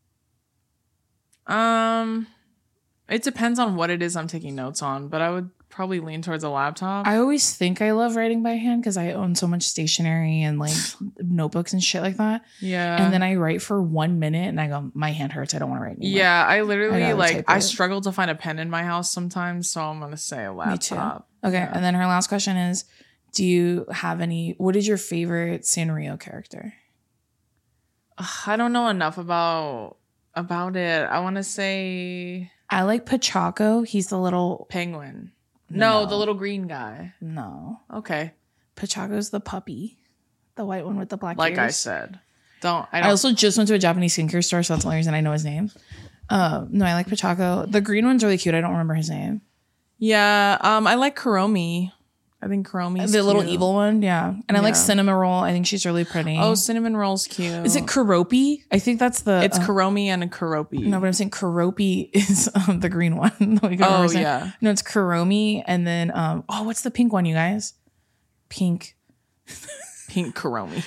Um, it depends on what it is I'm taking notes on, but I would probably lean towards a laptop. I always think I love writing by hand because I own so much stationery and like notebooks and shit like that. yeah. And then I write for one minute and I go, my hand hurts. I don't want to write anymore. yeah, I I literally gotta like type I it. struggle to find a pen in my house sometimes, so I'm gonna say a Me too. laptop. Okay. Yeah. And then her last question is: do you have any? What is your favorite Sanrio character? Ugh, I don't know enough about about it. I want to say I like Pachaco. He's the little penguin. No, No. the little green guy. no. Okay, Pachaco's the puppy, the white one with the black like I ears. said, don't I I don't. also just went to a Japanese skincare store, so that's the only reason I know his name. Um, no, I like Pachaco. The green one's really cute. I don't remember his name. yeah, um, I like Kuromi. I think Kuromi. The little evil one, yeah. And I like Yeah. Cinnamon Roll. I think she's really pretty. Oh, cinnamon roll's cute. is it Kuropi? I think that's the. It's uh, Kuromi and a Kuropi. no, but I'm saying Kuropi is um, the green one. that we can Oh, remember saying. yeah. No, it's Kuromi, and then um. Oh, what's the pink one, you guys? Pink. Pink Kuromi.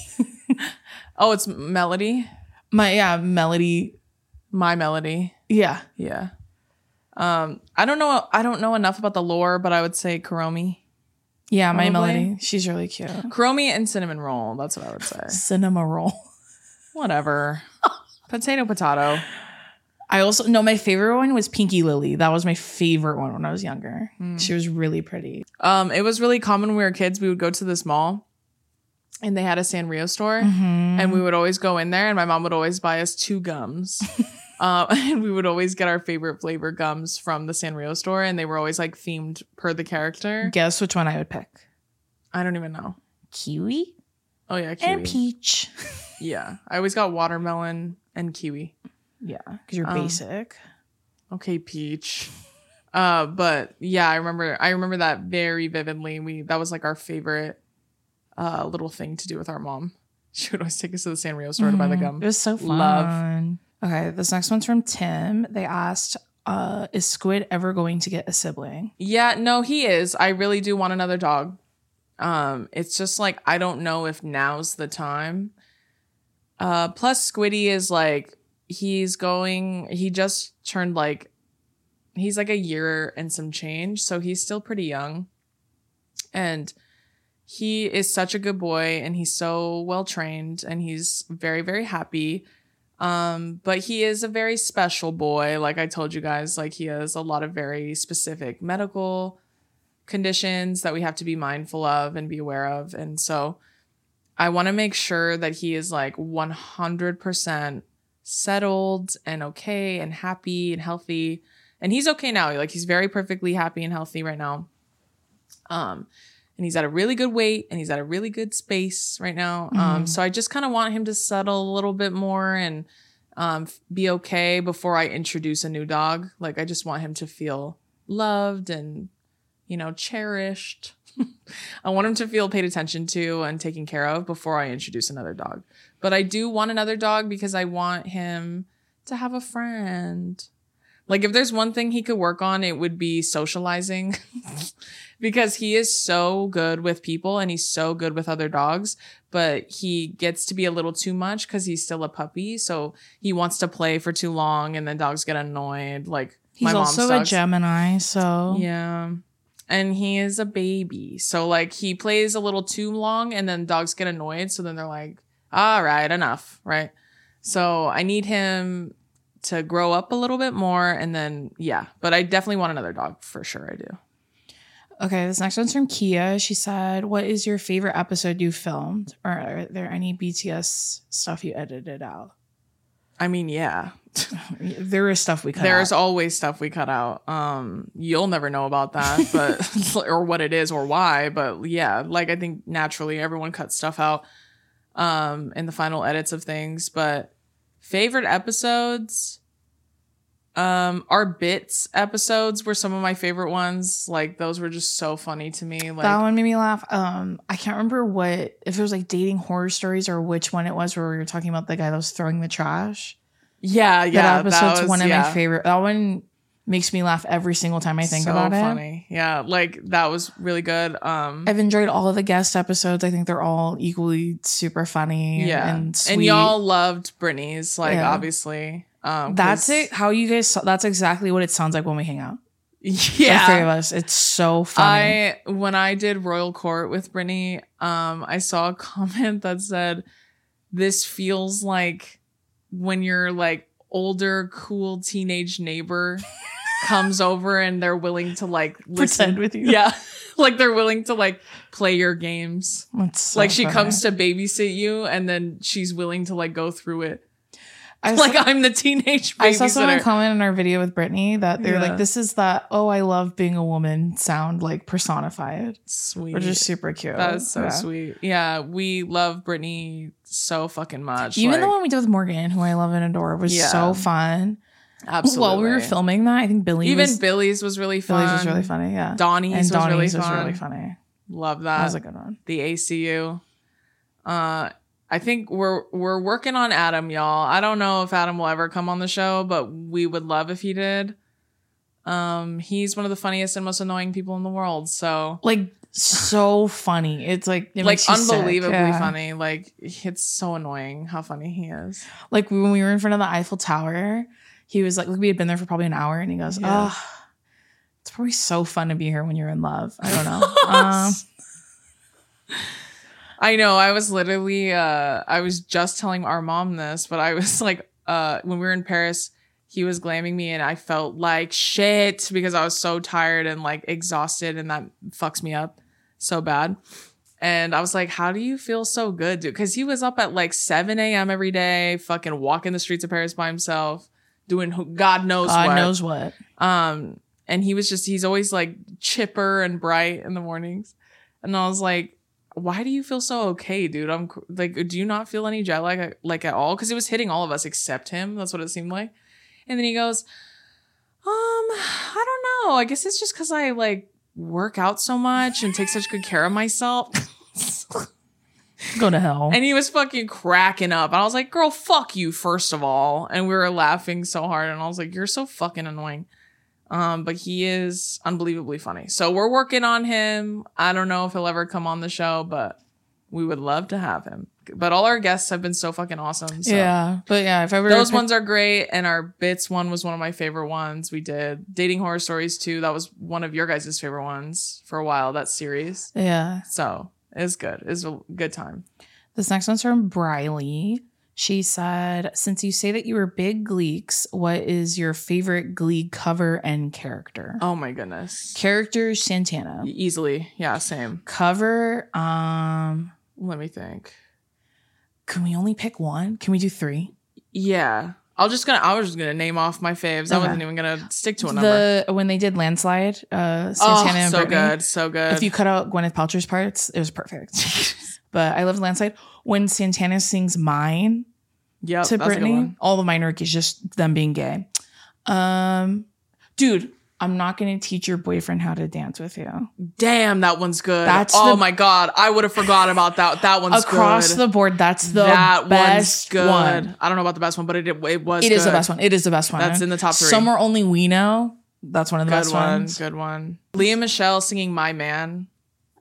Oh, it's Melody. My yeah, Melody. My Melody. Yeah, Yeah. Um, I don't know. I don't know enough about the lore, but I would say Kuromi. yeah, my Probably. Melody. She's really cute. Kuromi and cinnamon roll. That's what I would say. Cinema Roll. Whatever. Potato, potato. I also no, my favorite one was Pinky Lily. That was my favorite one when I was younger. She was really pretty. Um, it was really common when we were kids. We would go to this mall, and they had a Sanrio store, Mm-hmm. and we would always go in there, and my mom would always buy us two gums. Uh, and we would always get our favorite flavor gums from the Sanrio store, and they were always like themed per the character. Guess which one I would pick? I don't even know. Kiwi Oh yeah, kiwi. and peach. Yeah, I always got watermelon and kiwi. Yeah, because you're Um, basic. Okay, peach. Uh, but yeah, I remember. I remember that very vividly. We that was like our favorite uh little thing to do with our mom. She would always take us to the Sanrio store to buy the gum. It was so fun. Love. Okay, this next one's from Tim. They asked, uh, is Squid ever going to get a sibling? Yeah, no, he is. I really do want another dog. Um, it's just like I don't know if now's the time. Uh, plus Squiddy is like he's going. He just turned like he's like a year and some change, so he's still pretty young, and he is such a good boy, and he's so well trained, and he's very very happy. Um, but he is a very special boy. Like I told you guys, like he has a lot of very specific medical conditions that we have to be mindful of and be aware of. And so I want to make sure that he is like one hundred percent settled and okay and happy and healthy. And he's okay now. Like he's very perfectly happy and healthy right now. Um, and he's at a really good weight and he's at a really good space right now. Mm-hmm. Um, so I just kind of want him to settle a little bit more and um, be okay before I introduce a new dog. Like I just want him to feel loved and, you know, cherished. I want him to feel paid attention to and taken care of before I introduce another dog. But I do want another dog because I want him to have a friend. Like if there's one thing he could work on, it would be socializing because he is so good with people and he's so good with other dogs, but he gets to be a little too much because he's still a puppy. So he wants to play for too long and then dogs get annoyed. Like he's my mom's also dogs. a Gemini. So yeah. And he is a baby. So like he plays a little too long and then dogs get annoyed. So then they're like, all right, enough. Right. So I need him to grow up a little bit more. And then, yeah, but I definitely want another dog for sure. I do. Okay. This next one's from Kia. She said, what is your favorite episode you filmed? Or are there any B T S stuff you edited out? I mean, yeah. There is stuff we cut There's out. always stuff we cut out. Um, you'll never know about that, but or what it is or why. But yeah, like I think naturally everyone cuts stuff out um, in the final edits of things. But favorite episodes, um, our bits episodes were some of my favorite ones. Like those were just so funny to me. Like that one made me laugh. Um, I can't remember what if it was like dating horror stories or which one it was where we were talking about the guy that was throwing the trash. Yeah, yeah. That episode's that was, one of yeah. my favorite. That one makes me laugh every single time I think so about funny. it. Yeah, like that was really good. Um, I've enjoyed all of the guest episodes. I think they're all equally super funny. yeah, and sweet. and y'all loved Brittany's. Like Yeah. obviously, um, That's it. How you guys? That's exactly what it sounds like when we hang out. Yeah, The three of us. It's so funny. I when I did Royal Court with Brittany, um, I saw a comment that said, "This feels like when you're like." Older cool teenage neighbor comes over and they're willing to like listen Pretend with you. yeah like they're willing to like play your games. It's so Like she funny. comes to babysit you and then she's willing to like go through it I like saw, I'm the teenage I saw someone babysitter. comment in our video with Brittany that they're Yeah. like, this is that, oh, I love being a woman sound like personified. Sweet. Which is super cute. That's so Yeah. sweet. Yeah, we love Brittany so fucking much. Even like, the one we did with Morgan, who I love and adore, was Yeah. so fun. absolutely. While we were filming that, I think Billy even was, Billy's was really fun. Billy's was really funny. Yeah. Donnie's and was Donnie's really was fun. really funny. Love That that. was a good one. The A C U. Uh, I think we're we're working on Adam, y'all. I don't know if Adam will ever come on the show, but we would love if he did. Um, he's one of the funniest and most annoying people in the world. So Like, so funny. It's like, it like makes you sick. unbelievably Yeah. funny. Like it's so annoying how funny he is. Like when we were in front of the Eiffel Tower, he was like, we had been there for probably an hour and he goes, Yeah. oh, it's probably so fun to be here when you're in love. I don't know. um, I know. I was literally, uh, I was just telling our mom this, but I was like, uh, when we were in Paris, he was glamming me and I felt like shit because I was so tired and like exhausted and that fucks me up so bad. And I was like, how do you feel so good, dude? Because he was up at like seven a.m. every day, fucking walking the streets of Paris by himself, doing who- God knows God what. knows what. Um, and he was just, he's always like chipper and bright in the mornings. And I was like, why do you feel so okay, dude? I'm like, do you not feel any jet lag like at all? Because it was hitting all of us except him. That's what it seemed like. And then he goes, um, I don't know. I guess it's just because I like work out so much and take such good care of myself. Go to hell. And he was fucking cracking up. And I was like, girl, fuck you, first of all. And we were laughing so hard. And I was like, you're so fucking annoying. Um, but he is unbelievably funny. So we're working on him. I don't know if he'll ever come on the show, but we would love to have him. But all our guests have been so fucking awesome. So. Yeah. But yeah, if I were Those to pick- ones are great. And our bits one was one of my favorite ones we did. Dating Horror Stories too. That was one of your guys' favorite ones for a while, that series. Yeah. So it was good. It was a good time. This next one's from Briley. She said, since you say that you were big Gleeks, what is your favorite Glee cover and character? Oh my goodness. Character, Santana. Easily. Yeah, same. Cover, um, Let me think. can we only pick one? Can we do three? Yeah. I'll just gonna I was just gonna name off my faves. I Okay. wasn't even gonna stick to a number. The when they did Landslide, uh, Oh, Santana and so Britney, good, so good. if you cut out Gwyneth Paltrow's parts, it was perfect. But I love Landslide. When Santana sings Mine yep, to that's a good Britney, one. all the minor keys, just them being gay. Um, dude, I'm not going to teach your boyfriend how to dance with you. Damn, that one's good. That's oh the- my god, I would have forgot about that. That one's Across good. the board, that's the that best one's good. one. I don't know about the best one, but it it was. It good. is the best one. It is the best one. That's in the top three. Somewhere Only We Know. That's one of the Good best one. ones. Good one. Leah Michelle singing "My Man."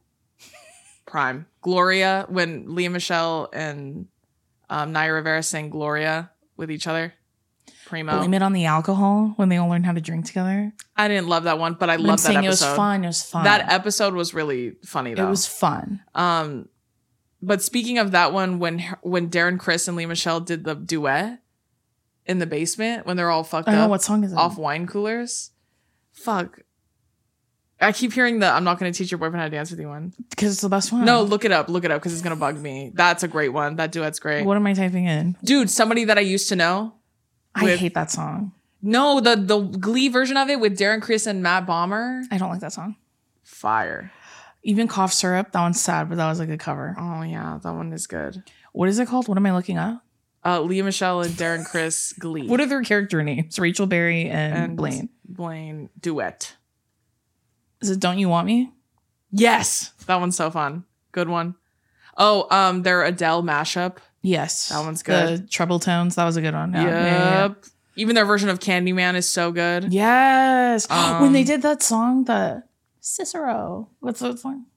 Prime. Gloria, when Leah Michelle and um, Naya Rivera sang "Gloria" with each other. Primo. Blame it on the alcohol when they all learn how to drink together. I didn't love that one, but I But I'm loved that saying episode. it was fun. It was fun. That episode was really funny though. It was fun. Um, but speaking of that one, when when Darren Criss and Leah Michelle did the duet in the basement when they're all fucked I don't up know what song is it. off wine coolers, fuck. I keep hearing the "I'm not going to teach your boyfriend how to dance with you" one. Because it's the best one. No, look it up, look it up because it's gonna bug me. That's a great one. That duet's great, What am I typing in? dude. Somebody that I used to know. I With- hate that song. No, the the Glee version of it with Darren Criss and Matt Bomber. I don't like that song. Fire. Even Cough Syrup, that one's sad, but that was a good cover. Oh yeah, that one is good. What is it called? What am I looking up? Uh, Leah Michelle and Darren Criss Glee. What are their character names? Rachel Berry and, and Blaine. Blaine duet. Is it Don't You Want Me? Yes, that one's so fun. Good one. Oh, um, their Adele mashup. Yes. That one's The good. Treble Tones, that was a good one. Yeah, Yep. yeah, yeah, yeah. Even their version of Candyman is so good. Yes. Um, when they did that song, the Cicero. What's that song?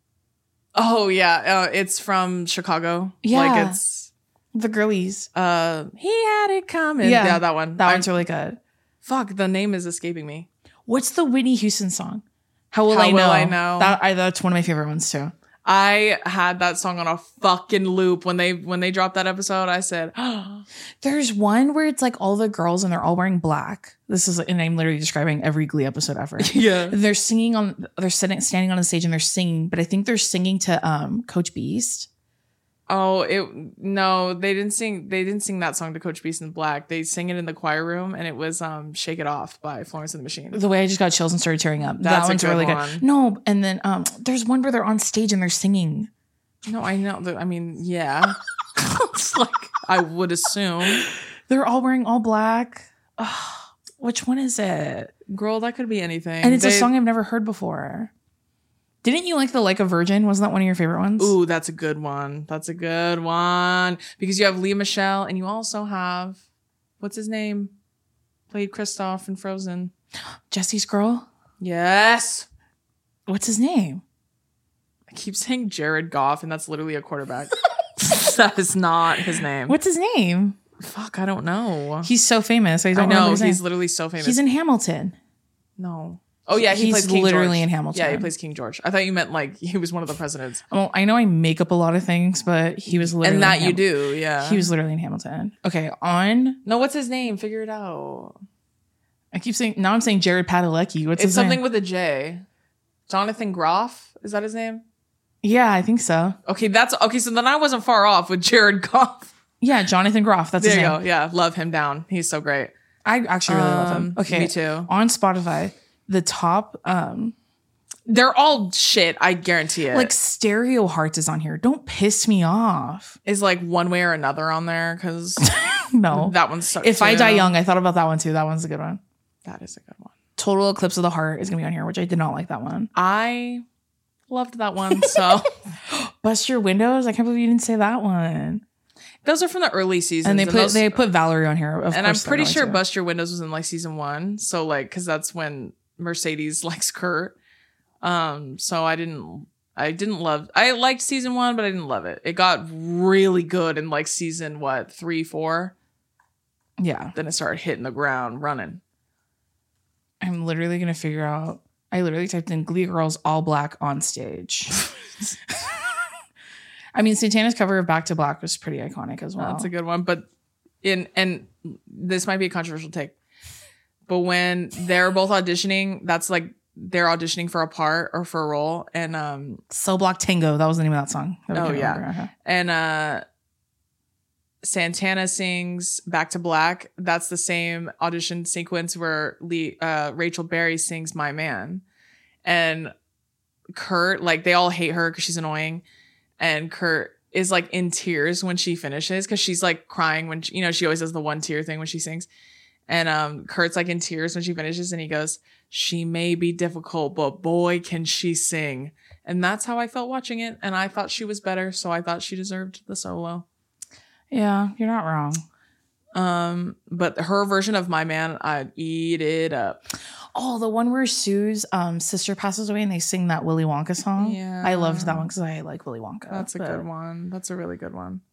Oh yeah, uh, it's from Chicago. Yeah. Like it's The girlies. uh he had it coming. Yeah. Yeah, that one. That I- one's really good. fuck, the name is escaping me. What's the Whitney Houston song? How Will How I Know? Will I Know? That, I, that's one of my favorite ones too. I had that song on a fucking loop when they when they dropped that episode. I said, There's one where it's like all the girls and they're all wearing black. This is, and I'm literally describing every Glee episode ever. yeah. They're singing on, they're sitting, standing on the stage and they're singing, but I think they're singing to um Coach Beast. Oh, it no, they didn't sing. They didn't sing that song to Coach Beast in Black. They sang it in the choir room, and it was um "Shake It Off" by Florence and the Machine. The way I just got chills and started tearing up. That's that a one's good really one. good. No, and then um, there's one where they're on stage and they're singing. No, I know. that- I mean, yeah, it's like I would assume. They're all wearing all black. Ugh, which one is it? Girl, that could be anything. And it's a They- song I've never heard before. Didn't you like the Like a Virgin? Wasn't that one of your favorite ones? Ooh, that's a good one. That's a good one because you have Leah Michelle, and you also have what's his name, played Kristoff in Frozen. Jesse's Girl. Yes, What's his name? I keep saying Jared Goff, and that's literally a quarterback. That is not his name. What's his name? Fuck, I don't know. He's so famous. I I don't know know. His he's name. literally so famous. He's in Hamilton. no. Oh yeah, he He's plays King literally George. in Hamilton. Yeah, he plays King George. I thought you meant like he was one of the presidents. Well, I know I make up a lot of things, but he was literally And that in you Ham- do, yeah. He was literally in Hamilton. Okay, on. No, what's his name? Figure it out. I keep saying now. I'm saying Jared Padalecki. What's It's his something name? with a J. Jonathan Groff? Is that his name? Yeah, I think so. Okay, that's okay. So then I wasn't far off with Jared Goff. Yeah, Jonathan Groff. That's There his you name. go. Yeah, love him down. He's so great. I actually really love him. Um, Okay, me too. On Spotify, the top um They're all shit. I guarantee it. like Stereo Hearts is on here. Don't piss me off. is like one way or another on there because No. that one's. sucked If I too. Die Young, I thought about that one too. That one's a good one. that is a good one. Total Eclipse of the Heart is gonna be on here, which I did not like that one. I loved that one. So Bust Your Windows. I can't believe you didn't say that one. those are from the early seasons, And they put those- they put Valerie on here. Of and I'm course they're pretty going sure to. Bust Your Windows was in like season one. So like, because that's when Mercedes likes Kurt. Um, so I didn't, I didn't love. I liked season one, but I didn't love it. It got really good in like season what three, four. Yeah, Then it started hitting the ground running. I'm literally gonna figure out. I literally typed in Glee Girls all black on stage. I mean, Santana's cover of Back to Black was pretty iconic as well. That's a good one. But in and this might be a controversial take, but when they're both auditioning, that's like they're auditioning for a part or for a role, and um Cell Block Tango. That was the name of that song. That we Oh, couldn't yeah. remember. Okay. and uh Santana sings Back to Black. That's the same audition sequence where Lee, uh, Rachel Berry sings My Man. And Kurt, like they all hate her because she's annoying. And Kurt is like in tears when she finishes because she's like crying when, she, you know, she always does the one tear thing when she sings. And um, Kurt's like in tears when she finishes and he goes, she may be difficult, but boy, can she sing. And that's how I felt watching it. And I thought she was better. So I thought she deserved the solo. Yeah, you're not wrong. Um, but her version of My Man, I'd eat it up. Oh, the one where Sue's um sister passes away and they sing that Willy Wonka song. Yeah. I loved that one because I like Willy Wonka. That's a but, good one. That's a really good one.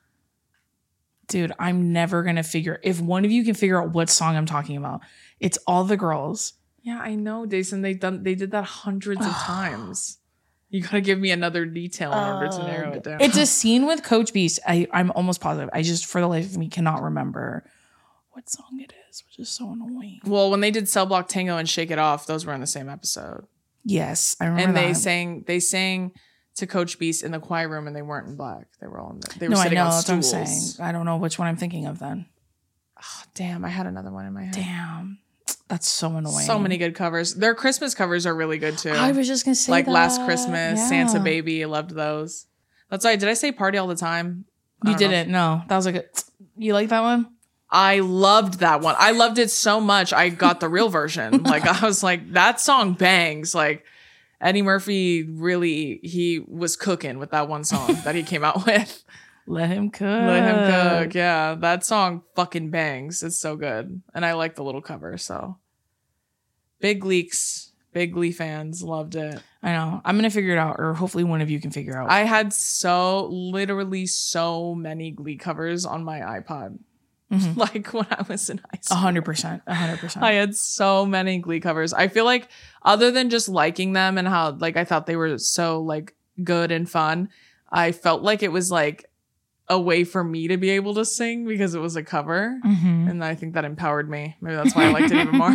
Dude, I'm never gonna figure if one of you can figure out what song I'm talking about. It's All the Girls. Yeah, I know, Jason. They done they did that hundreds of times. You gotta give me another detail in order to narrow it down. It's a scene with Coach Beast. I, I'm almost positive. I just, for the life of me, cannot remember what song it is, which is so annoying. Well, when they did Cell Block Tango and Shake It Off, those were in the same episode. Yes, I remember and they that. sang they sang to Coach Beast in the choir room, and they weren't in black. They were all in the, they were no, I sitting know. on That's what I'm stools. saying. I don't know which one I'm thinking of then. Oh, damn, I had another one in my head. Damn. That's so annoying. So many good covers. Their Christmas covers are really good too. I was just gonna say like that. Last Christmas, Yeah. Santa Baby. I loved those. That's why. Did I say Party All the Time? I You don't know. didn't. No, that was like a. You like that one? I loved that one. I loved it so much. I got the real version. Like I was like, that song bangs. Like Eddie Murphy really, he was cooking with that one song that he came out with. Let him cook. Let him cook. Yeah, that song fucking bangs. It's so good, and I like the little cover. So big leaks, big Glee fans loved it. I know. I'm gonna figure it out, or hopefully one of you can figure out. I had so literally so many Glee covers on my iPod. Mhm. Like when I was in high A school. hundred percent. A hundred percent. I had so many Glee covers. I feel like other than just liking them and how like I thought they were so like good and fun, I felt like it was like a way for me to be able to sing because it was a cover. Mm-hmm. And I think that empowered me. Maybe that's why I liked it even more.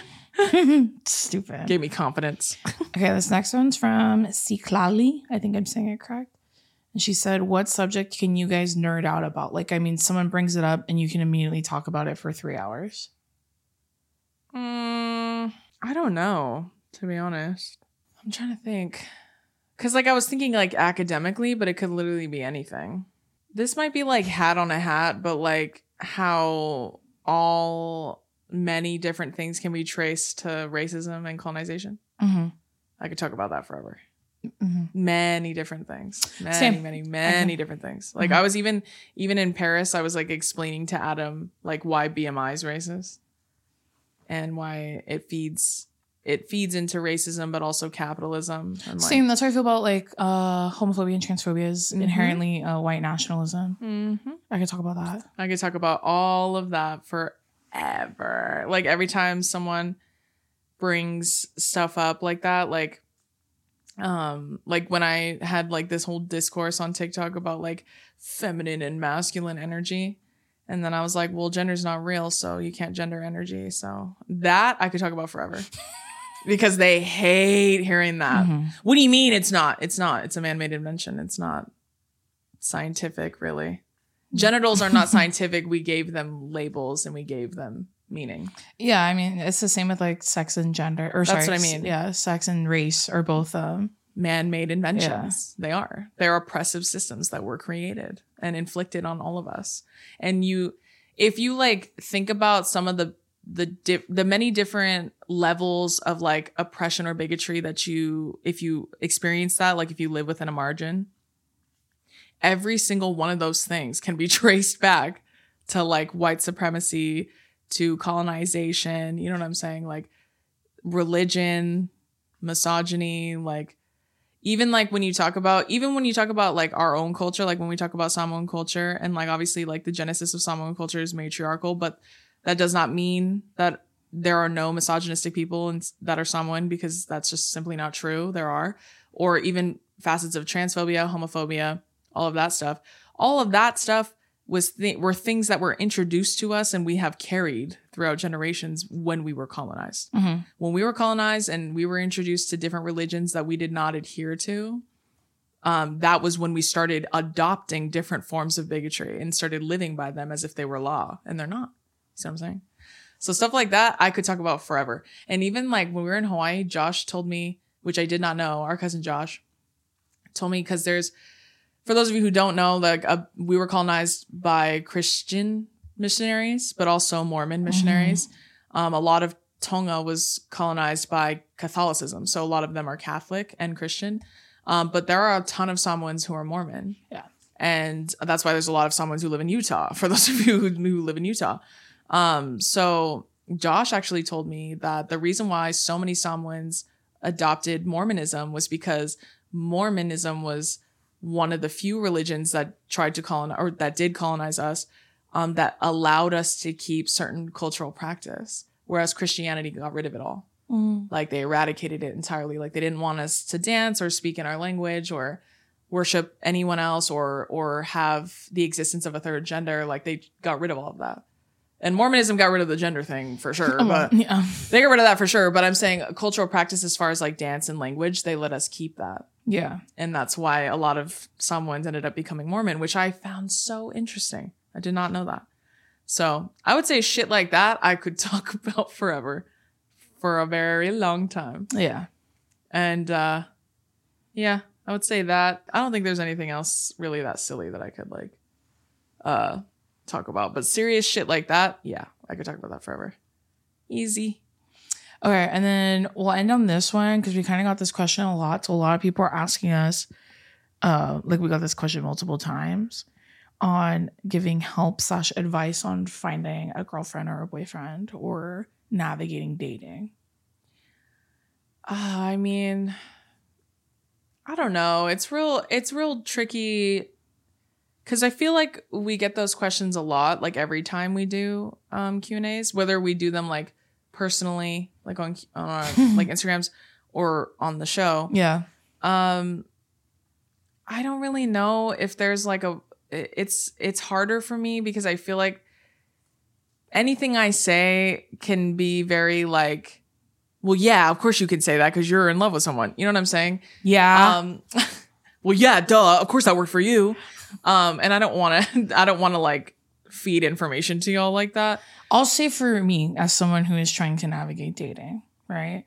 Stupid. Gave me confidence. Okay, this next one's from Siklali. I think I'm saying it correct. And she said, what subject can you guys nerd out about? Like, I mean, someone brings it up and you can immediately talk about it for three hours. Mm, I don't know, to be honest. I'm trying to think. Because, like, I was thinking, like, academically, but it could literally be anything. This might be, like, hat on a hat, but, like, how all many different things can be traced to racism and colonization. Mm-hmm. I could talk about that forever. Mm-hmm. Many different things. Many, Same. many, many Okay. different things. Like, Mhm. I was even, even in Paris, I was, like, explaining to Adam, like, why B M I is racist. And why it feeds it feeds into racism, but also capitalism. And like, Same. That's how I feel about like uh, homophobia and transphobia is Mhm. inherently uh, white nationalism. Mhm. I could talk about that. I could talk about all of that forever. Like every time someone brings stuff up like that, like, um, like when I had like this whole discourse on TikTok about like feminine and masculine energy. And then I was like, well, gender's not real, so you can't gender energy. So that I could talk about forever. Because they hate hearing that. Mhm. What do you mean it's not? It's not. It's a man-made invention. It's not scientific, really. Genitals are not scientific. We gave them labels and we gave them meaning. Yeah, I mean, it's the same with like sex and gender. Or That's sorry, what I mean. Yeah, sex and race are both. Um, Man-made inventions. They are. They're oppressive systems that were created and inflicted on all of us. And you, if you like think about some of the the di- the many different levels of like oppression or bigotry that you, if you experience that, like if you live within a margin, every single one of those things can be traced back to like white supremacy, to colonization. You know what I'm saying? Like religion, misogyny, like even like when you talk about, even when you talk about like our own culture, like when we talk about Samoan culture, and like obviously like the genesis of Samoan culture is matriarchal, but that does not mean that there are no misogynistic people and that are Samoan, because that's just simply not true. There are, or even facets of transphobia, homophobia, all of that stuff. All of that stuff was th- were things that were introduced to us and we have carried throughout generations when we were colonized. When we were colonized and we were introduced to different religions that we did not adhere to, um, that was when we started adopting different forms of bigotry and started living by them as if they were law, and they're not. See what I'm saying? So stuff like that, I could talk about forever. And even like when we were in Hawaii, Josh told me, which I did not know, our cousin Josh told me, because there's, for those of you who don't know, like uh, we were colonized by Christian missionaries, but also Mormon missionaries. Mm-hmm. Um, a lot of Tonga was colonized by Catholicism. So a lot of them are Catholic and Christian. Um, but there are a ton of Samoans who are Mormon. Yeah. And that's why there's a lot of Samoans who live in Utah, for those of you who, who live in Utah. Um, so Josh actually told me that the reason why so many Samoans adopted Mormonism was because Mormonism was one of the few religions that tried to colonize, or that did colonize us, um, that allowed us to keep certain cultural practice, whereas Christianity got rid of it all. Mm. Like they eradicated it entirely. Like they didn't want us to dance or speak in our language or worship anyone else or or have the existence of a third gender. Like they got rid of all of that. And Mormonism got rid of the gender thing for sure, but yeah. they got rid of that for sure. But I'm saying cultural practice as far as like dance and language, they let us keep that. Yeah. And that's why a lot of Samoans ended up becoming Mormon, which I found so interesting. I did not know that. So I would say shit like that I could talk about forever, for a very long time. Yeah. And uh, yeah, I would say that. I don't think there's anything else really that silly that I could like uh talk about, but serious shit like that, yeah, I could talk about that forever. Easy. Okay, and then we'll end on this one because we kind of got this question a lot. So a lot of people are asking us, uh, like we got this question multiple times on giving help slash advice on finding a girlfriend or a boyfriend or navigating dating. Uh, I mean, I don't know. It's real. It's real tricky. Because I feel like we get those questions a lot, like every time we do um, Q and A's, whether we do them like personally, like on, on our, like Instagrams or on the show. Yeah. Um, I don't really know if there's like a, it's, it's harder for me because I feel like anything I say can be very like, well, yeah, of course you can say that because you're in love with someone. You know what I'm saying? Yeah. Um, well, yeah, duh. Of course that worked for you. Um, and I don't want to, I don't want to like feed information to y'all like that. I'll say for me, as someone who is trying to navigate dating, right,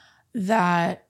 that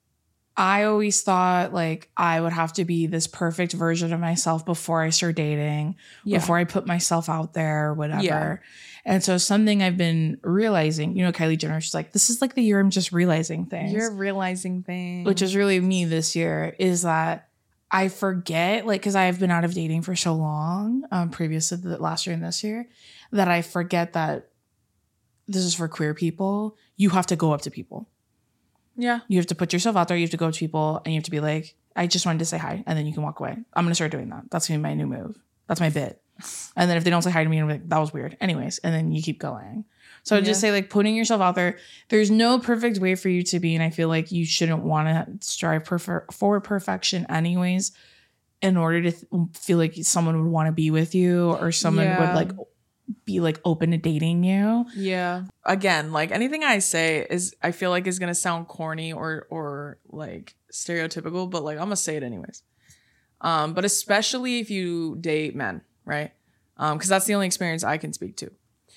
I always thought like I would have to be this perfect version of myself before I start dating, yeah. before I put myself out there, whatever. Yeah. And so something I've been realizing, you know, Kylie Jenner, she's like, this is like the year I'm just realizing things. You're realizing things. Which is really me this year, is that I forget, like, because I have been out of dating for so long, um, previous to the last year and this year, that I forget that this is for queer people. You have to go up to people. Yeah. You have to put yourself out there. You have to go up to people and you have to be like, I just wanted to say hi. And then you can walk away. I'm going to start doing that. That's going to be my new move. That's my bit. And then if they don't say hi to me, I'm like, that was weird. Anyways. And then you keep going. So yeah. I'd just say like putting yourself out there. There's no perfect way for you to be. And I feel like you shouldn't want to strive prefer- for perfection anyways, in order to th- feel like someone would want to be with you or someone yeah. would like be like open to dating you. Yeah. Again, like anything I say is, I feel like is going to sound corny or, or like stereotypical, but like I'm going to say it anyways. Um, but especially if you date men, right? Um, cause that's the only experience I can speak to.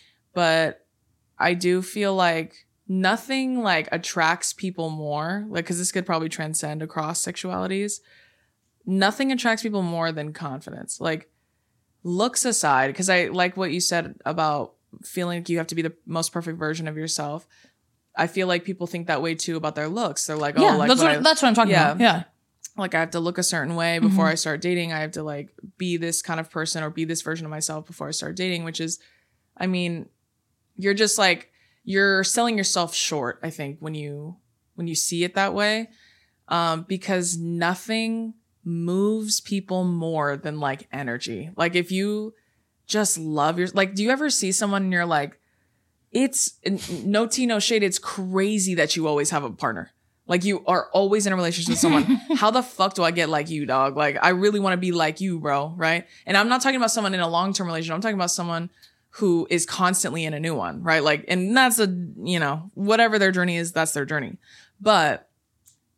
But I do feel like nothing like attracts people more, like, cause this could probably transcend across sexualities. Nothing attracts people more than confidence. Like, looks aside, because I like what you said about feeling like you have to be the most perfect version of yourself. I feel like people think that way too about their looks. They're like, oh, yeah, like that's what, I, I, that's what I'm talking yeah, about. Yeah. Like I have to look a certain way before Mm-hmm. I start dating. I have to like be this kind of person or be this version of myself before I start dating, which is, I mean, you're just like, you're selling yourself short, I think, when you, when you see it that way. Um, because nothing moves people more than like energy. Like if you just love your, like, do you ever see someone and you're like, it's no tea, no shade. It's crazy that you always have a partner. Like you are always in a relationship with someone. How the fuck do I get like you, dog? Like I really want to be like you, bro. Right. And I'm not talking about someone in a long-term relationship. I'm talking about someone who is constantly in a new one. Right. Like, and that's a, you know, whatever their journey is, that's their journey. But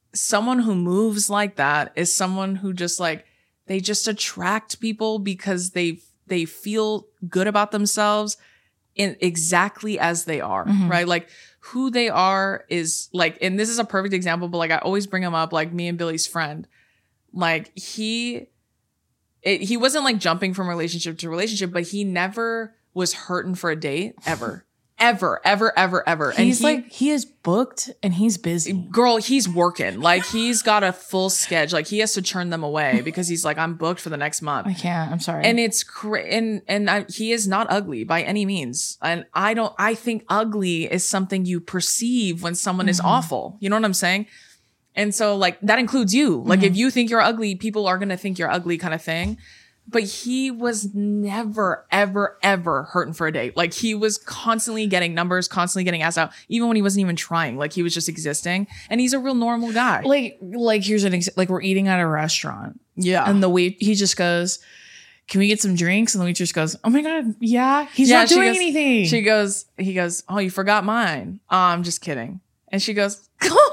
someone who moves like that is someone who just like, they just attract people because they they feel good about themselves in exactly as they are, mm-hmm. right? Like who they are is like, and this is a perfect example, but like I always bring him up, like me and Billy's friend, like he, it, he wasn't like jumping from relationship to relationship, but he never was hurting for a date ever. Ever, ever, ever, ever. He's and he, like, he is booked and he's busy. Girl, he's working. Like, he's got a full schedule. Like, he has to turn them away because he's like, I'm booked for the next month. I can't. I'm sorry. And it's cra- and and I, he is not ugly by any means. And I don't. I think ugly is something you perceive when someone mm-hmm. is awful. You know what I'm saying? And so, like, that includes you. Like, mm-hmm. if you think you're ugly, people are gonna think you're ugly, kind of thing. But he was never, ever, ever hurting for a date. Like, he was constantly getting numbers, constantly getting ass out, even when he wasn't even trying. Like, he was just existing. And he's a real normal guy. Like, like here's an example. Like, we're eating at a restaurant. Yeah. And the wait, he just goes, can we get some drinks? And the waitress goes, oh my God, yeah. He's yeah, not doing goes, anything. She goes, he goes, oh, you forgot mine. Oh, I'm just kidding. And she goes, oh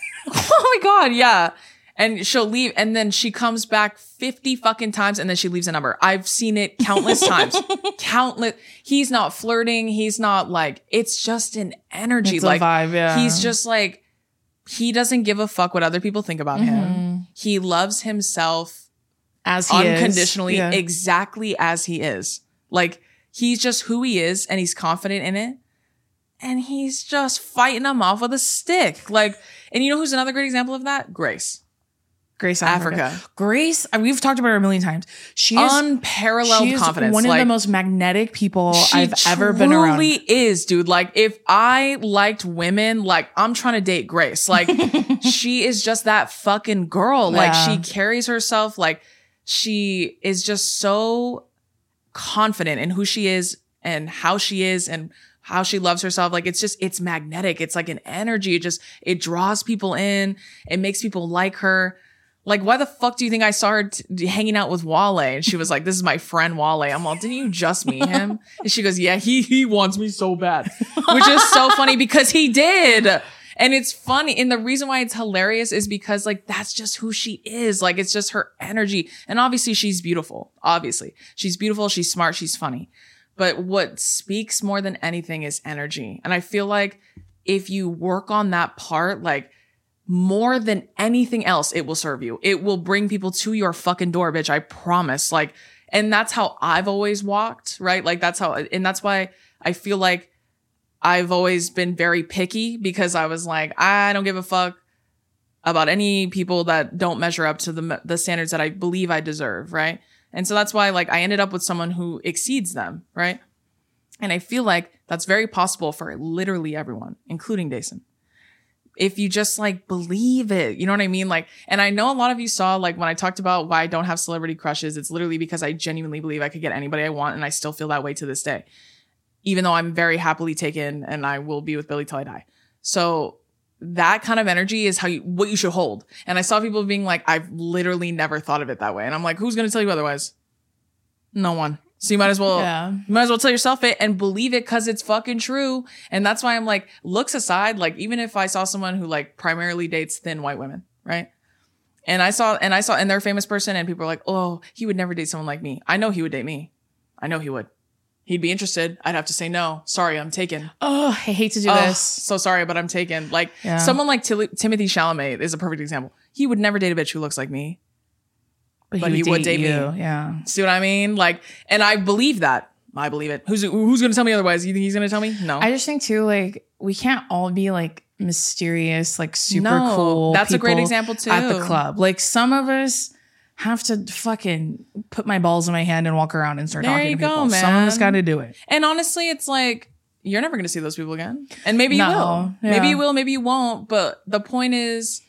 my God, yeah. And she'll leave. And then she comes back fifty fucking times and then she leaves a number. I've seen it countless times. Countless. He's not flirting. He's not like, it's just an energy. It's like, a vibe, yeah. He's just like, he doesn't give a fuck what other people think about mm-hmm. him. He loves himself as he unconditionally, is. Yeah. exactly as he is. Like, he's just who he is and he's confident in it. And he's just fighting them off with a stick. Like, and you know who's another great example of that? Grace. Grace Africa. Africa. Grace, we've talked about her a million times. She is unparalleled she is confidence. One of like, the most magnetic people she I've ever been around. Truly is, dude. Like, if I liked women, like, I'm trying to date Grace. Like, she is just that fucking girl. Like, yeah. she carries herself. Like, she is just so confident in who she is and how she is and how she loves herself. Like, it's just, it's magnetic. It's like an energy. It just, it draws people in. It makes people like her. Like, why the fuck do you think I saw her t- hanging out with Wale? And she was like, this is my friend Wale. I'm like, didn't you just meet him? And she goes, yeah, he he wants me so bad. Which is so funny because he did. And it's funny. And the reason why it's hilarious is because, like, that's just who she is. Like, it's just her energy. And obviously she's beautiful. Obviously. She's beautiful. She's smart. She's funny. But what speaks more than anything is energy. And I feel like if you work on that part, like, more than anything else, it will serve you. It will bring people to your fucking door, bitch. I promise. Like, and that's how I've always walked, right? Like, that's how, and that's why I feel like I've always been very picky because I was like, I don't give a fuck about any people that don't measure up to the the standards that I believe I deserve, right? And so that's why, like, I ended up with someone who exceeds them, right? And I feel like that's very possible for literally everyone, including Dason. If you just, like, believe it, you know what I mean? Like, and I know a lot of you saw, like, when I talked about why I don't have celebrity crushes, it's literally because I genuinely believe I could get anybody I want. And I still feel that way to this day, even though I'm very happily taken and I will be with Billy till I die. So that kind of energy is how you, what you should hold. And I saw people being like, I've literally never thought of it that way. And I'm like, who's going to tell you otherwise? No one. So you might as well, yeah. you might as well tell yourself it and believe it because it's fucking true. And that's why I'm like, looks aside, like, even if I saw someone who, like, primarily dates thin white women, right? And I saw, and I saw, and they're a famous person and people are like, oh, he would never date someone like me. I know he would date me. I know he would. He'd be interested. I'd have to say no. Sorry, I'm taken. Oh, I hate to do oh, this. So sorry, but I'm taken. Like, yeah. someone like Til- Timothy Chalamet is a perfect example. He would never date a bitch who looks like me. But, but he, he would would date, date you. me. Yeah. See what I mean? Like, and I believe that. I believe it. Who's who's going to tell me otherwise? You think he's going to tell me? No. I just think too, like, we can't all be like mysterious, like super no, cool. That's a great people example too. At the club. Like, some of us have to fucking put my balls in my hand and walk around and start there talking you to go, people. Man. Some of us got to do it. And honestly, it's like, you're never going to see those people again. And maybe you no, will. Yeah. Maybe you will, maybe you won't. But the point is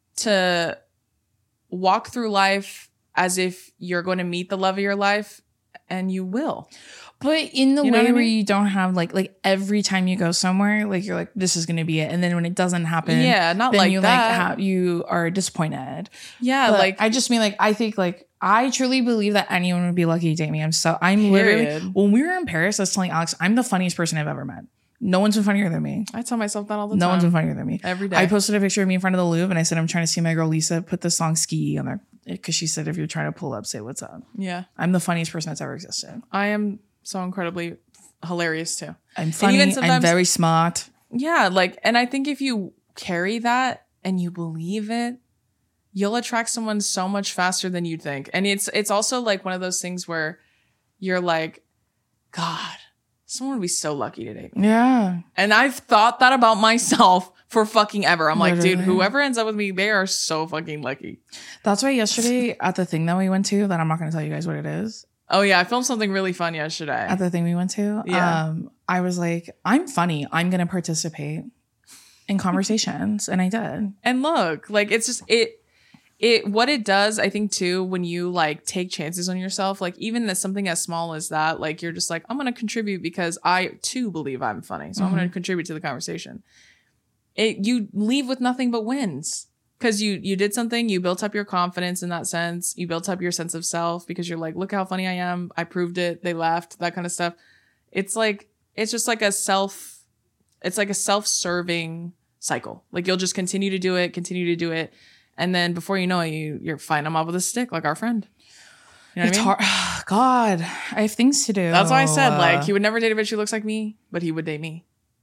to walk through life as if you're going to meet the love of your life, and you will. But in the you know way what I where mean? you don't have like, like every time you go somewhere, like, you're like, this is going to be it. And then when it doesn't happen, yeah, not then like you that. like have, you are disappointed. Yeah. But like, I just mean, like, I think, like, I truly believe that anyone would be lucky to date me. I'm so, I'm Period. literally, when we were in Paris, I was telling Alex, I'm the funniest person I've ever met. No one's been funnier than me. I tell myself that all the No time. one's been funnier than me. Every day. I posted a picture of me in front of the Louvre and I said, I'm trying to see my girl Lisa put the song Ski on there. Because she said, if you're trying to pull up, say what's up. Yeah. I'm the funniest person that's ever existed. I am so incredibly hilarious too. I'm funny. I'm very smart. Yeah. Like, and I think if you carry that and you believe it, you'll attract someone so much faster than you'd think. And it's, it's also like one of those things where you're like, God, someone would be so lucky to date me. Yeah. And I've thought that about myself for fucking ever. I'm like, Literally. dude, whoever ends up with me, they are so fucking lucky. That's why yesterday at the thing that we went to, that I'm not going to tell you guys what it is. Oh yeah, I filmed something really fun yesterday. At the thing we went to, Yeah. um, I was like, I'm funny. I'm going to participate in conversations. And I did. And look, like it's just it it what it does, I think too, when you like take chances on yourself, like even that something as small as that, like you're just like, I'm gonna contribute because I too believe I'm funny. So Mm-hmm. I'm gonna contribute to the conversation. It you leave with nothing but wins. Because you you did something, you built up your confidence in that sense. You built up your sense of self because you're like, look how funny I am. I proved it. They laughed, that kind of stuff. It's like, it's just like a self, it's like a self-serving cycle. Like you'll just continue to do it, continue to do it. And then before you know it, you, you're fighting them up with a stick like our friend. You know It's what I mean? hard. God, I have things to do. That's why I said, like, Uh, he would never date a bitch who looks like me, but he would date me.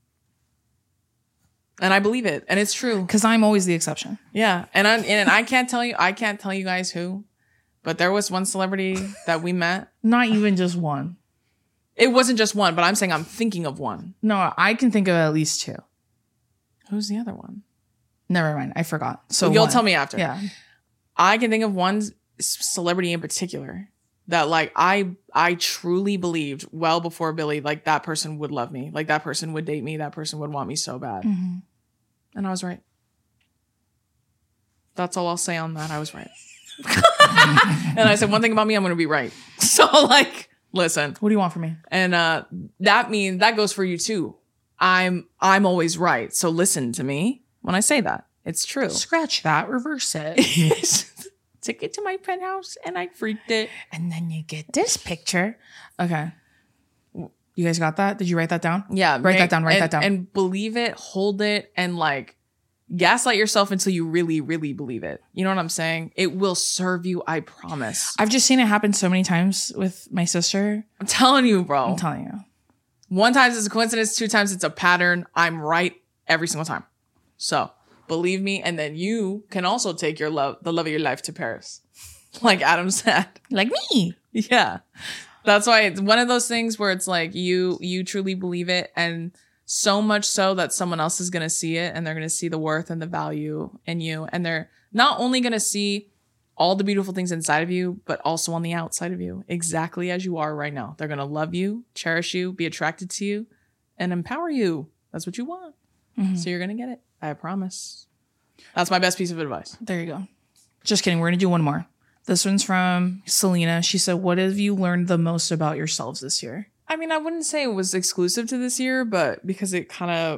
And I believe it. And it's true. Because I'm always the exception. Yeah. And I, and I can't tell you, I can't tell you guys who, but there was one celebrity that we met. Not even just one. It wasn't just one, but I'm saying I'm thinking of one. No, I can think of at least two. Who's the other one? Never mind. I forgot. So You'll one. tell me after. Yeah. I can think of one c- celebrity in particular that like I I truly believed well before Billy, like that person would love me. Like that person would date me. That person would want me so bad. Mhm. And I was right. That's all I'll say on that. I was right. And I said, one thing about me, I'm going to be right. So like, listen. What do you want from me? And uh, that means that goes for you too. I'm I'm always right. So listen to me when I say that. It's true. Scratch that. Reverse it. Took it to my penthouse and I freaked it. And then you get this picture. Okay. You guys got that? Did you write that down? Yeah. Write make- that down. Write and, that down. And believe it, hold it, and like gaslight yourself until you really, really believe it. You know what I'm saying? It will serve you, I promise. I've just seen it happen so many times with my sister. I'm telling you, bro. I'm telling you. One time it's a coincidence, two times it's a pattern. I'm right every single time. So believe me, and then you can also take your love, the love of your life to Paris. Like Adam said. Like me. Yeah. That's why it's one of those things where it's like you you truly believe it, and so much so that someone else is going to see it and they're going to see the worth and the value in you, and they're not only going to see all the beautiful things inside of you, but also on the outside of you, exactly as you are right now. They're going to love you, cherish you, be attracted to you, and empower you. That's what you want. Mhm. So you're going to get it. I promise. That's my best piece of advice. There you go. Just kidding. We're going to do one more. This one's from Selena. She said, what have you learned the most about yourselves this year? I mean, I wouldn't say it was exclusive to this year, but because it kind of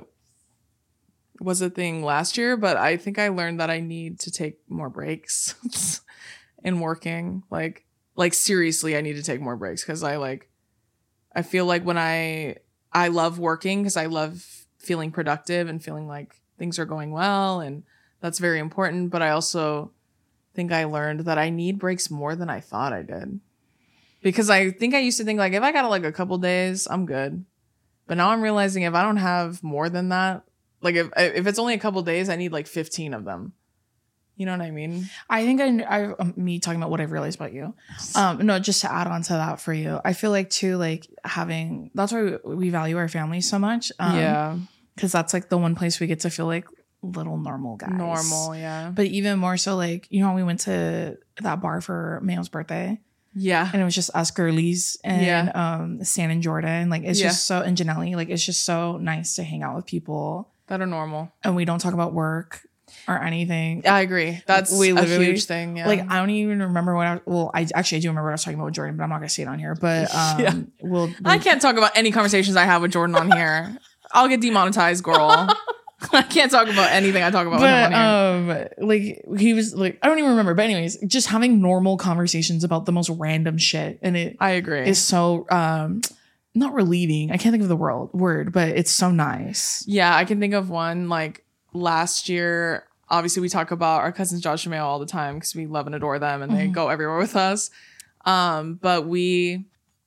was a thing last year, but I think I learned that I need to take more breaks in working. Like, like seriously, I need to take more breaks because I like, I feel like when I, I love working because I love feeling productive and feeling like things are going well, and that's very important. But I also think I learned that I need breaks more than I thought I did. Because I think I used to think like, if I got like a couple days, I'm good. But now I'm realizing if I don't have more than that, like if if it's only a couple days, I need like fifteen of them. You know what I mean? I think I, I um, me talking about what I've realized about you. Um, no, just to add on to that for you, I feel like too, like having, that's why we value our family so much. Um, Yeah. Because that's like the one place we get to feel like little normal guys. Normal, yeah. But even more so, like, you know, we went to that bar for Mayo's birthday. Yeah. And it was just us girlies and Yeah. um Stan and Jordan. Like it's Yeah. just so, and Janelli, like it's just so nice to hang out with people. That are normal. And we don't talk about work or anything. I agree. That's We a literally- huge thing. Yeah. Like I don't even remember what I well, I actually I do remember what I was talking about with Jordan, but I'm not gonna say it on here. But um Yeah. we'll, I can't talk about any conversations I have with Jordan on here. I'll get demonetized, girl. I can't talk about anything I talk about with him But on here. um, like he was like I don't even remember. But anyways, just having normal conversations about the most random shit, and it I agree. is so um not relieving. I can't think of the word, word, but it's so nice. Yeah, I can think of one. Like last year, obviously we talk about our cousins Josh and Mayo all the time because we love and adore them and mm-hmm. they go everywhere with us. Um, but we,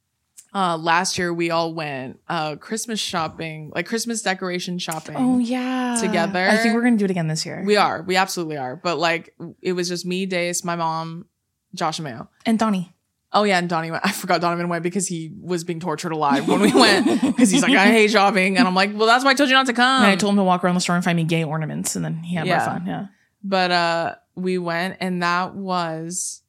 uh, last year we all went uh, Christmas shopping, like Christmas decoration shopping. Oh yeah, together. I think we're gonna do it again this year. We are. We absolutely are. But like, it was just me, Dace, my mom, Josh and Mayo, and Donnie. Oh yeah, and Donnie went. I forgot Donovan went because he was being tortured alive when we went because he's like, I hate shopping, and I'm like, well, that's why I told you not to come. And I told him to walk around the store and find me gay ornaments, and then he had yeah. more fun. Yeah. But uh, we went, and that was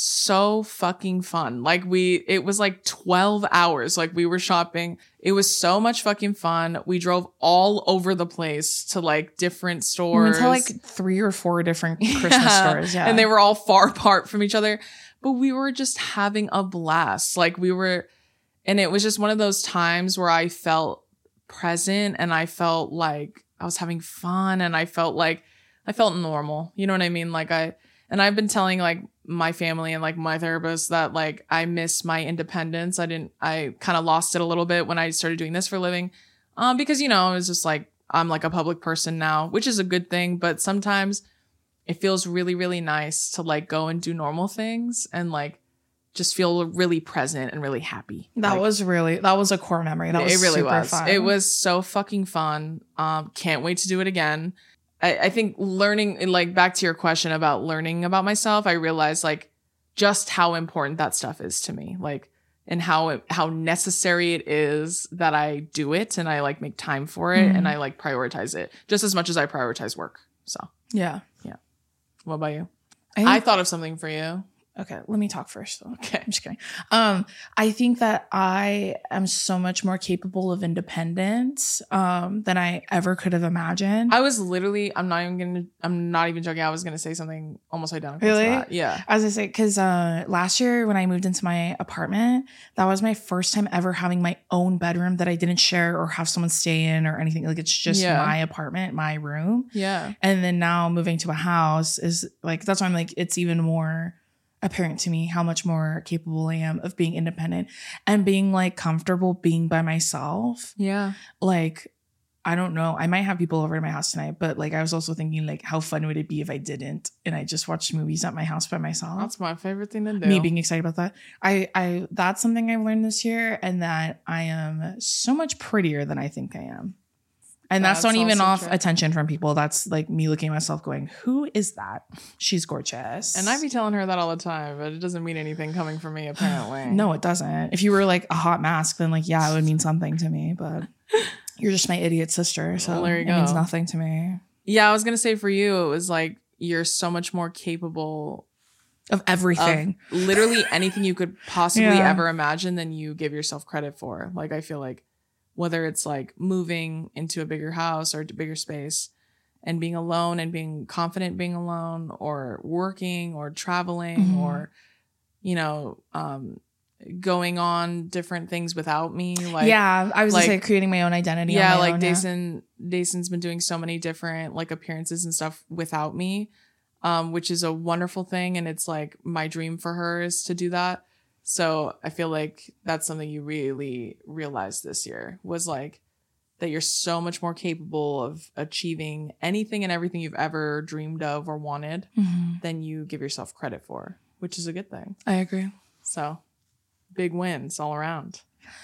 so fucking fun. Like we, it was like twelve hours. Like we were shopping. It was so much fucking fun. We drove all over the place to like different stores. We went to like three or four different Christmas yeah. stores. Yeah, and they were all far apart from each other. But we were just having a blast. Like we were, and it was just one of those times where I felt present and I felt like I was having fun and I felt like I felt normal. You know what I mean? Like I, and I've been telling like my family and like my therapist that like I miss my independence. I didn't, I kind of lost it a little bit when I started doing this for a living. Um, because, you know, it was just like, I'm like a public person now, which is a good thing. But sometimes it feels really, really nice to like go and do normal things and like just feel really present and really happy. That like, was really, that was a core memory. That was it really super was. fun. It was so fucking fun. Um, can't wait to do it again. I, I think learning, like back to your question about learning about myself, I realized like just how important that stuff is to me. Like, and how it, how necessary it is that I do it and I like make time for it mm-hmm. and I like prioritize it just as much as I prioritize work. So yeah. Yeah. What about you? I, think, I thought of something for you. Okay, let me talk first. Okay. I'm just kidding. Um, I think that I am so much more capable of independence um, than I ever could have imagined. I was literally, I'm not even gonna, I'm not even joking. I was gonna say something almost identical really? to that. Yeah. As I say, because uh, last year when I moved into my apartment, that was my first time ever having my own bedroom that I didn't share or have someone stay in or anything. Like it's just yeah. my apartment, my room. Yeah. And then now moving to a house is like, that's why I'm like, it's even more apparent to me how much more capable I am of being independent and being like comfortable being by myself. Yeah. Like, I don't know. I might have people over to my house tonight, but like I was also thinking like how fun would it be if I didn't and I just watched movies at my house by myself. That's my favorite thing to do. Me being excited about that. I, I that's something I've learned this year and that I am so much prettier than I think I am. And that's, that's not even off true. attention from people. That's like me looking at myself going, who is that? She's gorgeous. And I be telling her that all the time, but it doesn't mean anything coming from me, apparently. No, it doesn't. If you were like a hot mask, then like, yeah, it would mean something to me. But you're just my idiot sister. So well, there you it go. means nothing to me. Yeah, I was going to say for you, it was like, you're so much more capable of everything. Of literally anything you could possibly yeah. ever imagine than you give yourself credit for. Like, I feel like whether it's like moving into a bigger house or a bigger space and being alone and being confident being alone or working or traveling mm-hmm. or, you know, um, going on different things without me. Like, yeah, I was like, gonna say creating my own identity. Yeah, on my like own, Dason, yeah. Dason's been doing so many different like appearances and stuff without me, um, which is a wonderful thing. And it's like my dream for her is to do that. So I feel like that's something you really realized this year was like that you're so much more capable of achieving anything and everything you've ever dreamed of or wanted mm-hmm. than you give yourself credit for, which is a good thing. I agree. So big wins all around.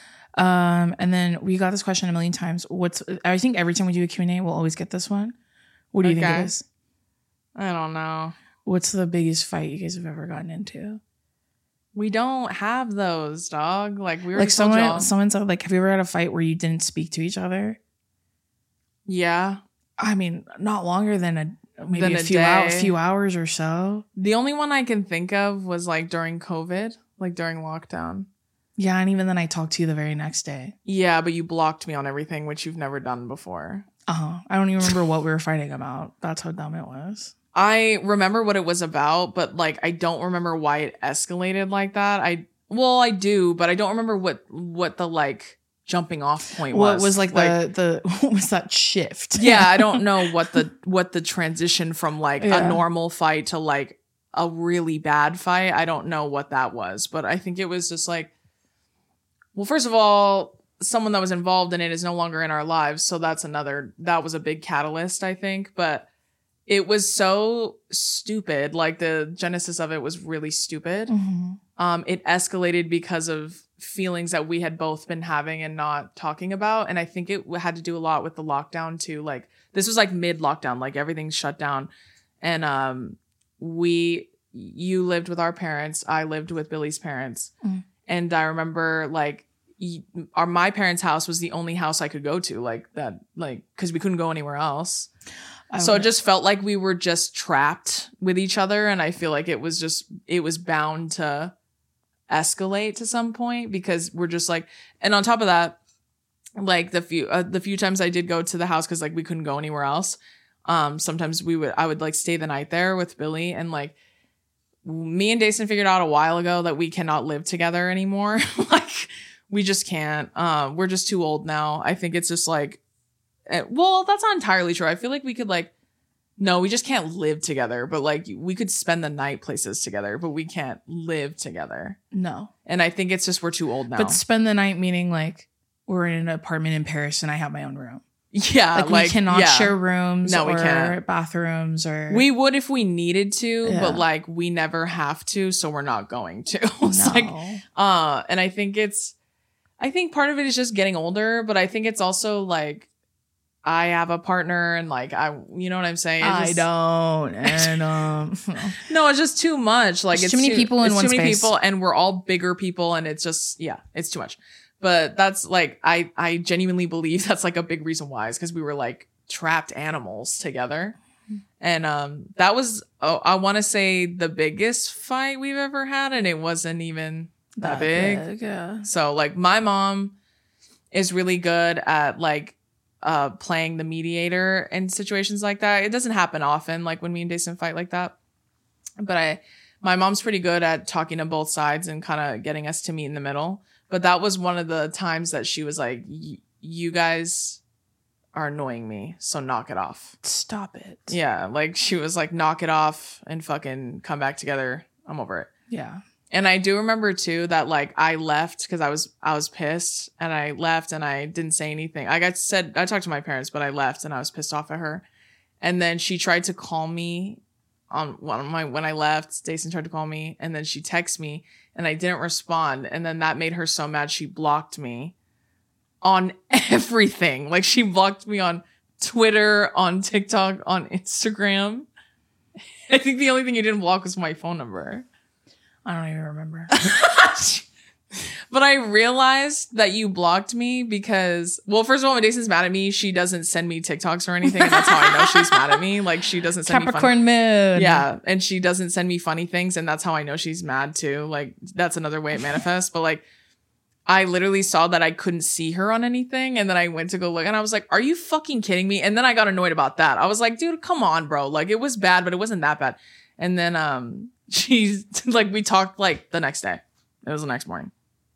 Um, and then we got this question a million times. What's I think every time we do a Q and A, we'll always get this one. What do you okay. think it is? I don't know. What's the biggest fight you guys have ever gotten into? We don't have those, dog. Like we were like someone. Someone said, like, have you ever had a fight where you didn't speak to each other? Yeah, I mean, not longer than a maybe than a, a few day. hours, few hours or so. The only one I can think of was like during COVID, like during lockdown. Yeah, and even then, I talked to you the very next day. Yeah, but you blocked me on everything, which you've never done before. Uh huh. I don't even remember what we were fighting about. That's how dumb it was. I remember what it was about, but like I don't remember why it escalated like that. I well, I do, but I don't remember what what the like jumping off point was. What was like, like the the what was that shift? Yeah, I don't know what the what the transition from like yeah. a normal fight to like a really bad fight. I don't know what that was, but I think it was just like, well, first of all, someone that was involved in it is no longer in our lives. So that's another, that was a big catalyst, I think. But it was so stupid. Like the genesis of it was really stupid. Mm-hmm. Um, it escalated because of feelings that we had both been having and not talking about. And I think it had to do a lot with the lockdown too. Like this was like mid lockdown, like everything's shut down. And um, we, you lived with our parents. I lived with Billy's parents. Mm. And I remember like, our my parents' house was the only house I could go to, like that, like because we couldn't go anywhere else. I So would- it just felt like we were just trapped with each other, and I feel like it was just it was bound to escalate to some point because we're just like, and on top of that, like the few uh, the few times I did go to the house because like we couldn't go anywhere else. Um, sometimes we would I would like stay the night there with Billy, and like me and Dason figured out a while ago that we cannot live together anymore. Like. We just can't. Um, we're just too old now. I think it's just like, eh, well, that's not entirely true. I feel like we could like, no, we just can't live together. But like, we could spend the night places together, but we can't live together. No. And I think it's just we're too old now. But spend the night meaning like we're in an apartment in Paris and I have my own room. yeah, Like, like we cannot yeah. share rooms No, we or can't. bathrooms or We would if we needed to, Yeah. but like we never have to, so we're not going to. It's no. like, uh, and I think it's. I think part of it is just getting older, but I think it's also like I have a partner and like I, you know what I'm saying? It's I just- don't. And um No, it's just too much. Like There's it's too many people in it's one too many space. people, and we're all bigger people, and it's just yeah, it's too much. But that's like I I genuinely believe that's like a big reason why is because we were like trapped animals together, and um that was oh, I want to say the biggest fight we've ever had, and it wasn't even. That big. Yeah. So like my mom is really good at like uh playing the mediator in situations like that. It doesn't happen often, like when me and Dason fight like that. But I my mom's pretty good at talking to both sides and kind of getting us to meet in the middle. But that was one of the times that she was like, you guys are annoying me, so knock it off. Stop it. Yeah, like she was like, knock it off and fucking come back together. I'm over it. Yeah. And I do remember too that like I left because I was I was pissed and I left and I didn't say anything. Like I said, I talked to my parents, but I left and I was pissed off at her. And then she tried to call me on one of my when I left. Dason tried to call me and then she texted me and I didn't respond. And then that made her so mad she blocked me on everything. Like she blocked me on Twitter, on TikTok, on Instagram. I think the only thing you didn't block was my phone number. I don't even remember. But I realized that you blocked me because, well, first of all, when Dason's mad at me, she doesn't send me TikToks or anything. And that's how I know she's mad at me. Like, she doesn't send Capricorn me moon. funny. Yeah. And she doesn't send me funny things. And that's how I know she's mad too. Like, that's another way it manifests. But like, I literally saw that I couldn't see her on anything. And then I went to go look and I was like, are you fucking kidding me? And then I got annoyed about that. I was like, dude, come on, bro. Like, it was bad, but it wasn't that bad. And then, um, she's like, we talked like the next day. It was the next morning.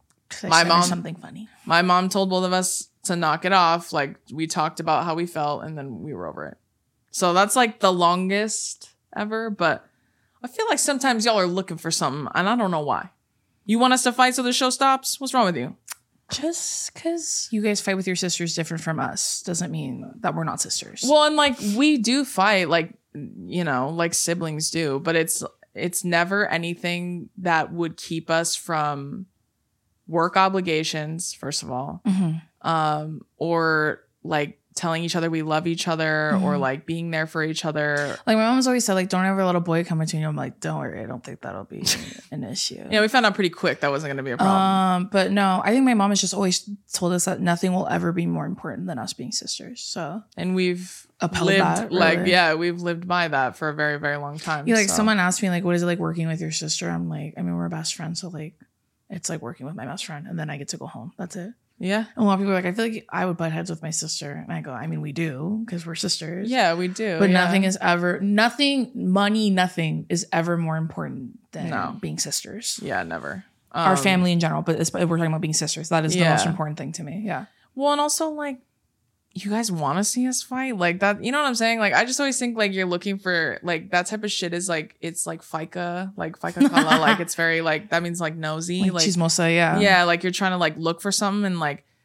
I My sent her mom- something funny. My mom told both of us to knock it off. Like, we talked about how we felt and then we were over it. So that's like the longest ever. But I feel like sometimes y'all are looking for something and I don't know why. You want us to fight so the show stops? What's wrong with you? Just because you guys fight with your sisters different from us doesn't mean that we're not sisters. Well, and like we do fight, like, you know, like siblings do, but it's it's never anything that would keep us from work obligations, first of all, Mhm. um, or like telling each other we love each other, Mhm. or like being there for each other. Like my mom's always said, like, don't ever let a boy come between you. I'm like, don't worry, I don't think that'll be an issue. Yeah, we found out pretty quick that wasn't going to be a problem. Um, but no, I think my mom has just always told us that nothing will ever be more important than us being sisters. So and we've upheld lived that, like, really. yeah, we've lived by that for a very, very long time. yeah, like so. someone asked me, like, what is it like working with your sister? I'm like, I mean, we're best friends, so like, it's like working with my best friend, and then I get to go home. That's it. Yeah. And a lot of people are like, I feel like I would butt heads with my sister, and I go, I mean, we do because we're sisters. Yeah, we do. But yeah. nothing is ever, nothing, money, nothing is ever more important than No. being sisters. Yeah, never. Our Um, family in general, but it's, we're talking about being sisters. That is the Yeah. most important thing to me. Yeah. Well, and also like, you guys want to see us fight like that? You know what I'm saying? Like, I just always think like you're looking for like that type of shit is like it's like FICA, like FICA color, like it's very like that means like nosy, Like, like chismosa, yeah. yeah, like you're trying to like look for something and like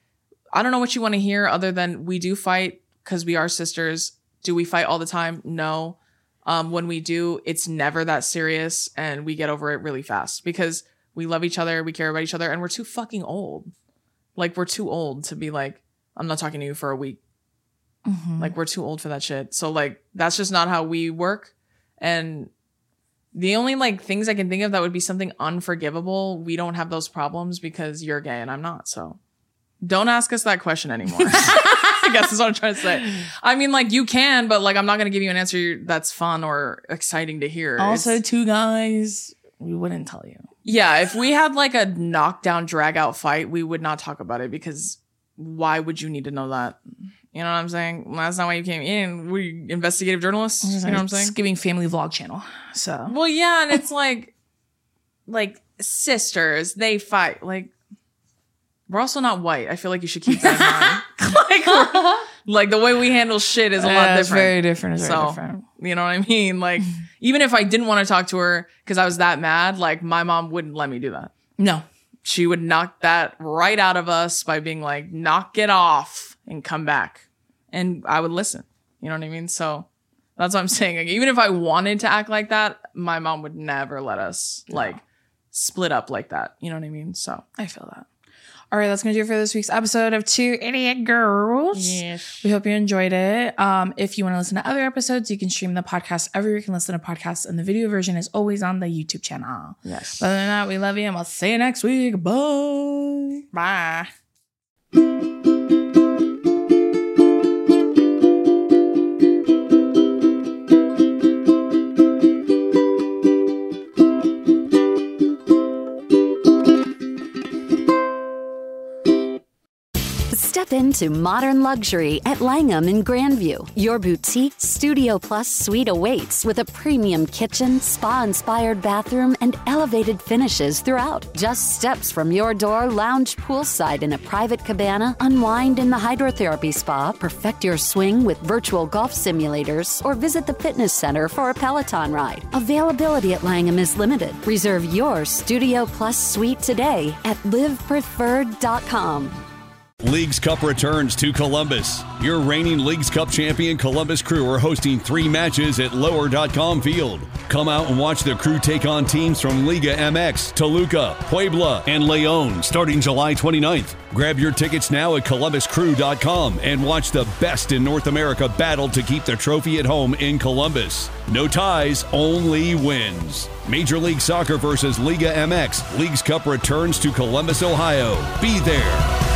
I don't know what you want to hear other than we do fight because we are sisters. Do we fight all the time? No. Um, when we do, it's never that serious and we get over it really fast because we love each other, we care about each other, and we're too fucking old. Like, we're too old to be like, I'm not talking to you for a week. Mm-hmm. Like, we're too old for that shit. So, like, that's just not how we work. And the only, like, things I can think of that would be something unforgivable, we don't have those problems because you're gay and I'm not. So, don't ask us that question anymore. I guess is what I'm trying to say. I mean, like, you can, but, like, I'm not going to give you an answer that's fun or exciting to hear. Also, it's, two guys, we wouldn't tell you. Yeah, if we had, like, a knockdown, drag-out fight, we would not talk about it because why would you need to know that? You know what I'm saying? Well, that's not why you came in. We're investigative journalists. You know what I'm saying? It's giving family vlog channel. So, well, yeah, and it's like, like, sisters, they fight. Like, we're also not white. I feel like you should keep that in mind. like, like, the way we handle shit is a lot yeah, different. It's very different. It's so, very different. You know what I mean? Like, even if I didn't want to talk to her because I was that mad, like, my mom wouldn't let me do that. No. She would knock that right out of us by being like, knock it off and come back. And I would listen. You know what I mean? So that's what I'm saying. Like, even if I wanted to act like that, my mom would never let us no. like split up like that. You know what I mean? So I feel that. All right, that's going to do it for this week's episode of Two Idiot Girls. Yes. We hope you enjoyed it. Um, if you want to listen to other episodes, you can stream the podcast everywhere you can listen to podcasts, and the video version is always on the YouTube channel. Yes. Other than that, we love you, and we'll see you next week. Bye. Bye. Step into modern luxury at Langham in Grandview. Your boutique Studio Plus suite awaits with a premium kitchen, spa-inspired bathroom, and elevated finishes throughout. Just steps from your door, lounge poolside in a private cabana, unwind in the hydrotherapy spa, perfect your swing with virtual golf simulators, or visit the fitness center for a Peloton ride. Availability at Langham is limited. Reserve your Studio Plus suite today at live preferred dot com. Leagues Cup returns to Columbus. Your reigning Leagues Cup champion Columbus Crew are hosting three matches at lower dot com field. Come out and watch the Crew take on teams from Liga M X, Toluca, Puebla, and León starting July twenty-ninth. Grab your tickets now at columbus crew dot com and watch the best in North America battle to keep the trophy at home in Columbus. No ties, only wins. Major League Soccer versus Liga M X. Leagues Cup returns to Columbus, Ohio. Be there.